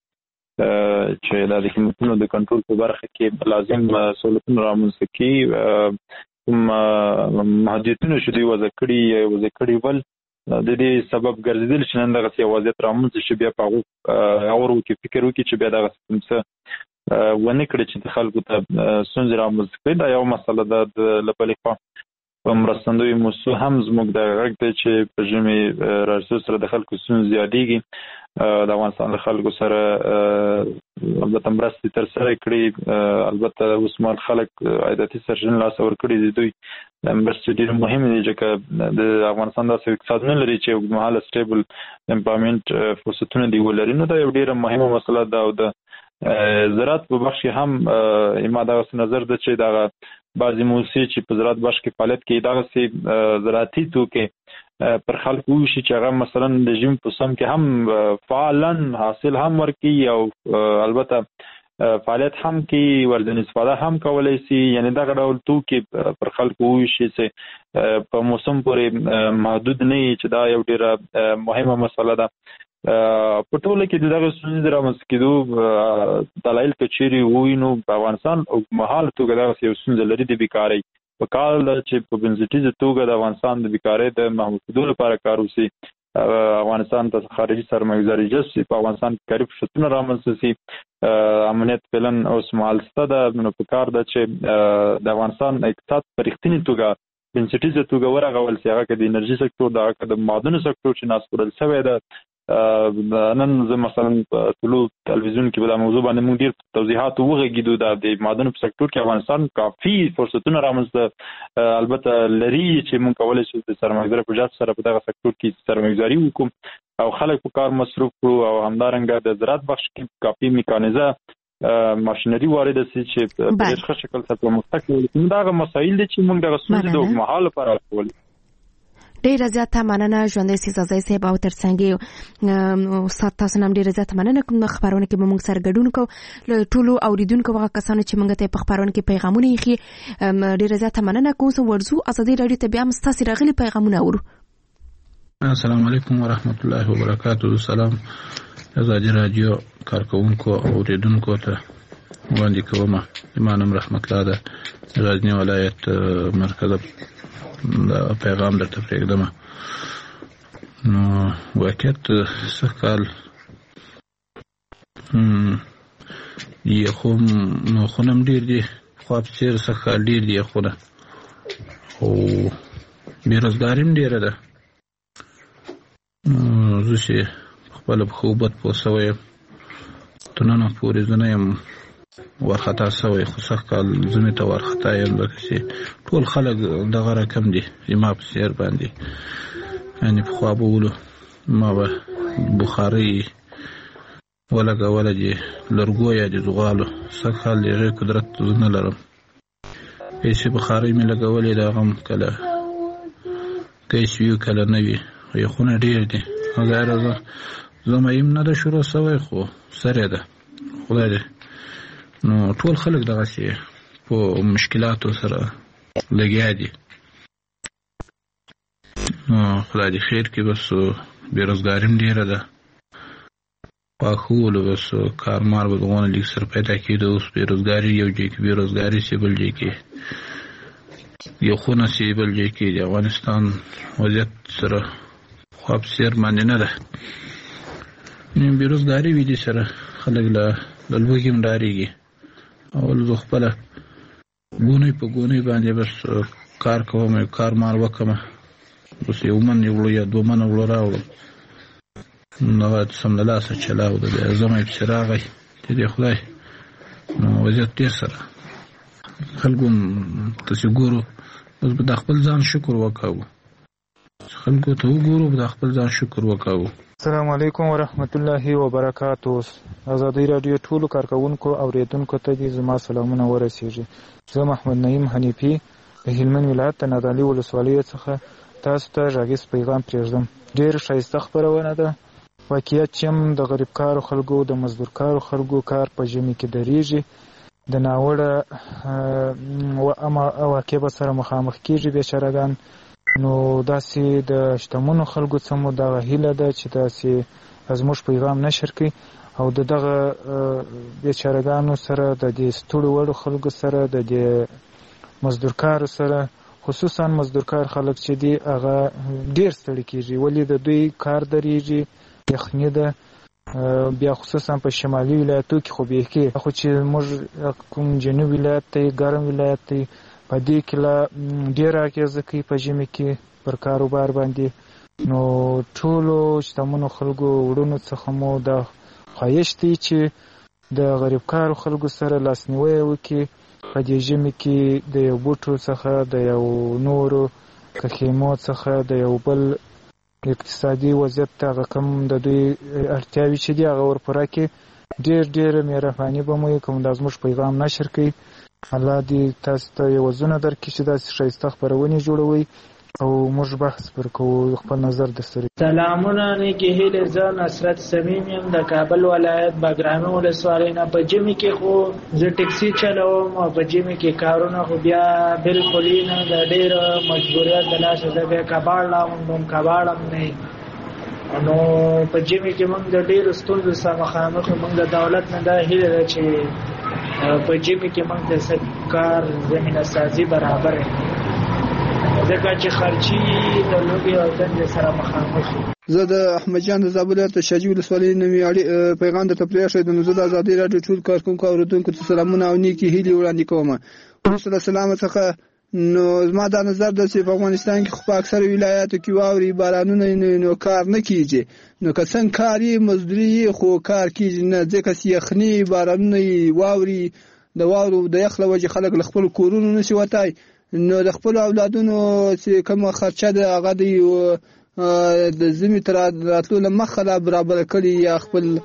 چې د قیمتونو د کنټرول په برخه کې لازم سہولتونه رامنځته کړي محدودیتونه چې دوی وضع کړي ول د دې سبب ګرځیدل چې نن دغه وضعیت رامنځته شي بیا په هغه کې فکر وکړي چې بیا دغه څه ونه کړي چې د خلکو ته ستونزې رامنځته کړي. دا یو مسله ده د لبلې خوا په مرستندوی موضوع هم زموږ د غږ دی چې په ژمي راسو سره د خلکو ستونزې زیاتېږي. د افغانستان د خلکو سره البته مرستې تر سره کړي البته اوس مال خلک عادتي سرچینې لاس ورکړي دي. دوی د مرستې ډېر مهم دي چې د افغانستان داسې اقتصاد نه لري چې اوږدمهاله سټیبل امپلایمنټ فرصتونه دي ولري. نو دا یو ډېره مهمه مسله ده او د زراعت په بخش کې هم ما دغه نظر ده چې دغه بعضی موسسې چې په زراعت بخش کې فعالیت کوي دغه زراعتي توکي پر خلکو شي چې هغه مثلا د ژمي په سم کې هم فعالا حاصل هم ورکي او البته فعالیت هم کې ورځنی استفاده هم کولای شي. یعنی دغه ډول توکي پر خلکو شي چې په موسم پورې محدود نه چې دا یو ډیره مهمه مسله ده. په ټوله کې دغه ستونزې رامنځته کېدو دلایل کچېري وینو په افغانستان او مهال توګه دغه یو ستونزه لري د بیکارۍ په کال چې په بنسټیزه توګه د افغانستان د بیکارۍ د محدود کېدو لپاره کار وشي. افغانستان ته خارجي سرمایه‌ګذاري جذب په افغانستان کې قریب فرصتونه رامنځته شي. امنیت پلان اوس مهال شته نو په کار ده چې د افغانستان اقتصاد په رښتینې توګه بنسټیزه توګه ورغول شي. هغه د انرژي سکتور د معدنونو سکتور چې ناسپورل شوی ده. نن زه مثلا په ټولو تلویزیون کې به د موضوع باندې موږ ډېر توضیحات وغږیدو. د معدنونو په سکتور کې افغانستان کافي فرصتونه رامنځته البته لري چې موږ کولی شو د سرمایه‌ګذارۍ په جهت سره په دغه سکتور کې سرمایه‌ګذاري وکړو او خلک په کار مصروف کړو او همدارنګه د زراعت بخش کې کافي میکانیزه ماشینري وارده شي چې په ډېر ښه شکل سره پرمختګ وکړي. دغه مسایل دي چې موږ دغه ستونزې د اوږدمهاله لپاره حل کولای. ډیره زیاته مننه ژوندۍ سي زازای صاحب او ترڅنګ استاد تاسو نام ډیره زیاته مننه کوم خبرونه کې موږ سره ګډون کوو ټولو اوریدونکو هغه کسانو چې موږ ته په خبرونه کې پیغامونه یې ډیره زیاته مننه کوم سو ورزو ازادي رادیو ته بیا مستاسي راغلي پیغامونه اورو. السلام علیکم ورحمت الله وبرکاتہ. سلام ازادي رادیو کارکونکو او اوریدونکو ته وړاندې کوم. ایمانم رحمت الله ده غزنی ولایت مرکز دا پیغام درته پرېږدم. نو واقعیت سکال یخوم خونم ډېر دي خو افسیر سکال ډېر دي یخونه او بېروزګاري هم ډېره ده زه چې خپل بخوبت پوسوي تنه پورې زنه يم ورخطا سوی خو څخه کال زمي ته ورخطا یم لکه چې ټول خلک دغه رقم دي ما په سیر باندې یعنی په خوا بولو ما به بخاري ولګوله دي لرګو یا دي زغالو څخه کال دغه قدرت نه لرم پیسې بخاري مې لګولې دا غم کله کیس یو کله نه وي یو خونه ډیر دي هغه زما یم نه د شروع سوی خو سره ده خدای دې نو ټول خلک دغه سي په مشکلاتو سره لګیا دي نو خدای دې خیر کې بس بیروزګاریم ډیره ده واخول بس کارمار بدغونه لیک سر پیدا کیده اوس بیروزګاری یو ځای کې بیروزګاری سی بل ځای کې یو خونه سی بل ځای کې د افغانستان وضعیت سره خواب سیر باندې نه ده نو بیروزګاری وی دي سره خلک له لوګي مډاریږي اول زه خپل ګونې په ګونې باندې بس کار کوم کار مار وکم بس یو من یو یا دوه من وراوړم نو سم نه لاسه چلاو د زمای په سراغي دې خدای نو وضعیت دې سره خلکو تاسو ګورو بس د خپل ځان شکر وکاو خلکو ته وګورو د خپل ځان شکر وکاو. السلام علیکم ورحمت الله وبرکاتہ. آزادی رادیو ټولو کارکونکو او اوریدونکو ته دې زما سلامونه ورسیږي. زه محمد نعیم حنیفی د هلمند ولایت نادعلي ولسوالۍ څخه تاسو ته راغیس پیغام پرېږدم. ډېر ښایسته خپرونه ده. واقعیت چې د غریب کارو خلکو د مزدور کارو خلکو کار په ژمي کې دریږي د ناوړه واقع به سره مخامخ کیږي بیچارهګان. نو داسې د شتمنو خلکو څخه مو دغه هیله ده چې داسې زموږ پیغام نشر کړي او دغه بیچارهګانو سره د دې ستړو وړو خلکو سره د دې مزدور کارو سره خصوصا مزدور کار خلک چې دي هغه ډیر ستړي کیږي ولې د دوی کار دریږي یخني ده بیا خصوصا په شمالي ولایتو کې خو به کې خو چې موږ کوم جنوبي ولایت ته ګرم ولایت ته په دې کې لا ډیر راکېږي کوي په ژمي کې پر کاروبار باندې. نو ټولو شتمنو خلکو وړونو څخه مو د خواهش دی چې د غریب کارو خلکو سره لاسنیوی وکړي په دې ژمي کې د یو بوټو څخه د یو نورو کخیمو څخه د یو بل اقتصادي وضعیت ته کم د دوی اړتیاوې چې دي هغه ورپوره کړي. ډېر مهرباني به مو کوم د زموږ پیغام نشر کړي. الله دې تاسو ته یو وزونه درکړي چې داسې ښایسته خپرونې جوړوي او موږ بحث پر کوو خپل نظر درسره. سلامونه نیکې هیلې. زه نصرت صمیم یم د کابل ولایت باګرامي ولسوالۍ نه. په ژمي کې خو زه ټکسي چلوم او په ژمي کې کارونه خو بیا بالکل نه د ډېر مجبوریت د لاسه زه بیا کباړ لاغوندم کباړ هم نه. نو په ژمي کې موږ د ډېرو ستونزو سره مخامخ یو. موږ د دولت نه دا هیله ده چې په ژمي کې موږ د کار زمینه سازي برابر ځکه چې خرچي د لوګي او دندې سره مخامخ دي. زه د احمد جان د زابل ولایت شاجوی ولسوالۍ نومي پیغام د تپریښ د نوزل آزادي رادیو ټول کارکونکو او اوریدونکو ته سلامونه او نیکی هیلې وړاندې کوم. وروسته سلام څخه نو زما دا نظر ده چې په افغانستان کې خو په اکثر ولایاتو کې واوري بارانونه نو کار نه کیږي. نو که څنګه کاری مزدوري خو کار کیږي نه ځکه چې یخني بارانونه واوري د واورو د یخ له وجې خلک له خپل کورونو نشي وتای. نو د خپل اولادونو چې کومه خرچه ده هغه د زمي تر راتلو له مخه لا برابر کړي یا خپل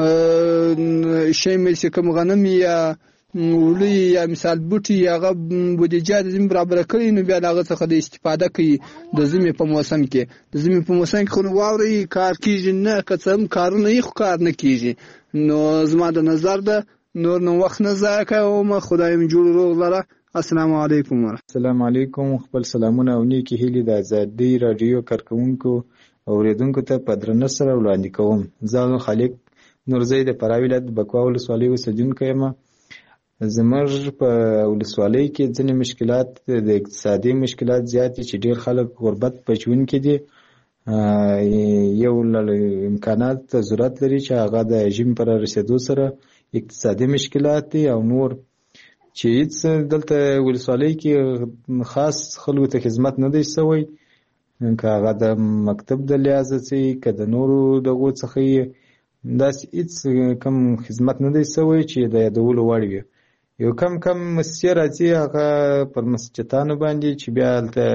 شی مې چې کوم غنم یا ولي یا مثال بوټي هغه بودیجه د زمي برابر کړي نو بیا هغه څخه د استفاده کوي د زمي په موسم کې. د زمي په موسم کې خو واوري کار کیږي نه کڅم کارونه یې خو کار نه کیږي. نو زما د نظر ده نور نو وخت نه ضایع کوم. خدایم جوړ روغ لره. السلام علیکم. السلام علیکم. خپل سلامونه او نیکی هیلې د آزادی رادیو کارکونکو او اوریدونکو ته په درنه سره وړاندې کوم. زه خالق نورزی د فراه ولایت بکوا ولسوالۍ اوسیدونکی یم. زموږ په ولسوالۍ کې ځینې مشکلات د اقتصادي مشکلات زیات دي چې ډېر خلک غربت په ژوند کې دي. یو امکانات ضرورت لري چې هغه د ژمي پر رسیدو سره اقتصادي مشکلات دي او نور چې هیڅ دلته ولسوالۍ کې خاص خلکو ته خدمت نه دی شوی. که هغه د مکتب د لحاظه څه که د نورو دغو څخه یې داسې هېڅ کم خدمت نه دی سوی چې د یادولو وړ وي. یو کم مسیح راځي هغه پر مسجدانو باندې چې بیا هلته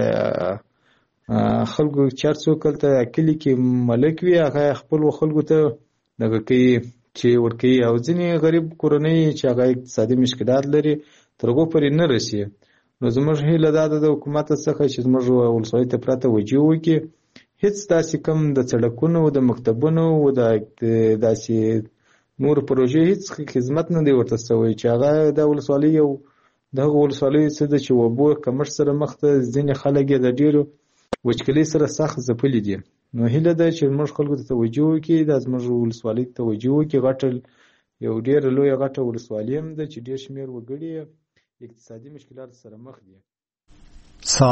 خلکو چې هر څوک هلته کلي کې ملک وي هغه خپلو خلکو ته دغه کوي چې ورکوي، او ځینې غریب کورنۍ چې هغه اقتصادي مشکلات لري تر هغو پورې نه رسي. نو زموږ هیله دا ده د حکومت څخه چې زموږ ولسوالۍ ته پرته توجه وکړي، هېڅ داسې کم د سړکونو د مکتبونو د داسې نور پروژې هېڅ خدمت نه دی ورته سوی چې هغه د ولسوالۍ یو دغه ولسوالۍ څه ده چې اوبو کمښت سره مخ ده، ځینې خلک یې د ډېرو وچکلۍ سره سخت ځپلي دي. نو هیله ده چې زموږ خلکو ته توجه وکړي، دا زموږ ولسوالۍ ته توجه وکړي. غټه یو ډېره لویه غټه ولسوالۍ هم ده چې ډېر شمېر وګړي اقتصادي مشکلاتو سره مخ دي.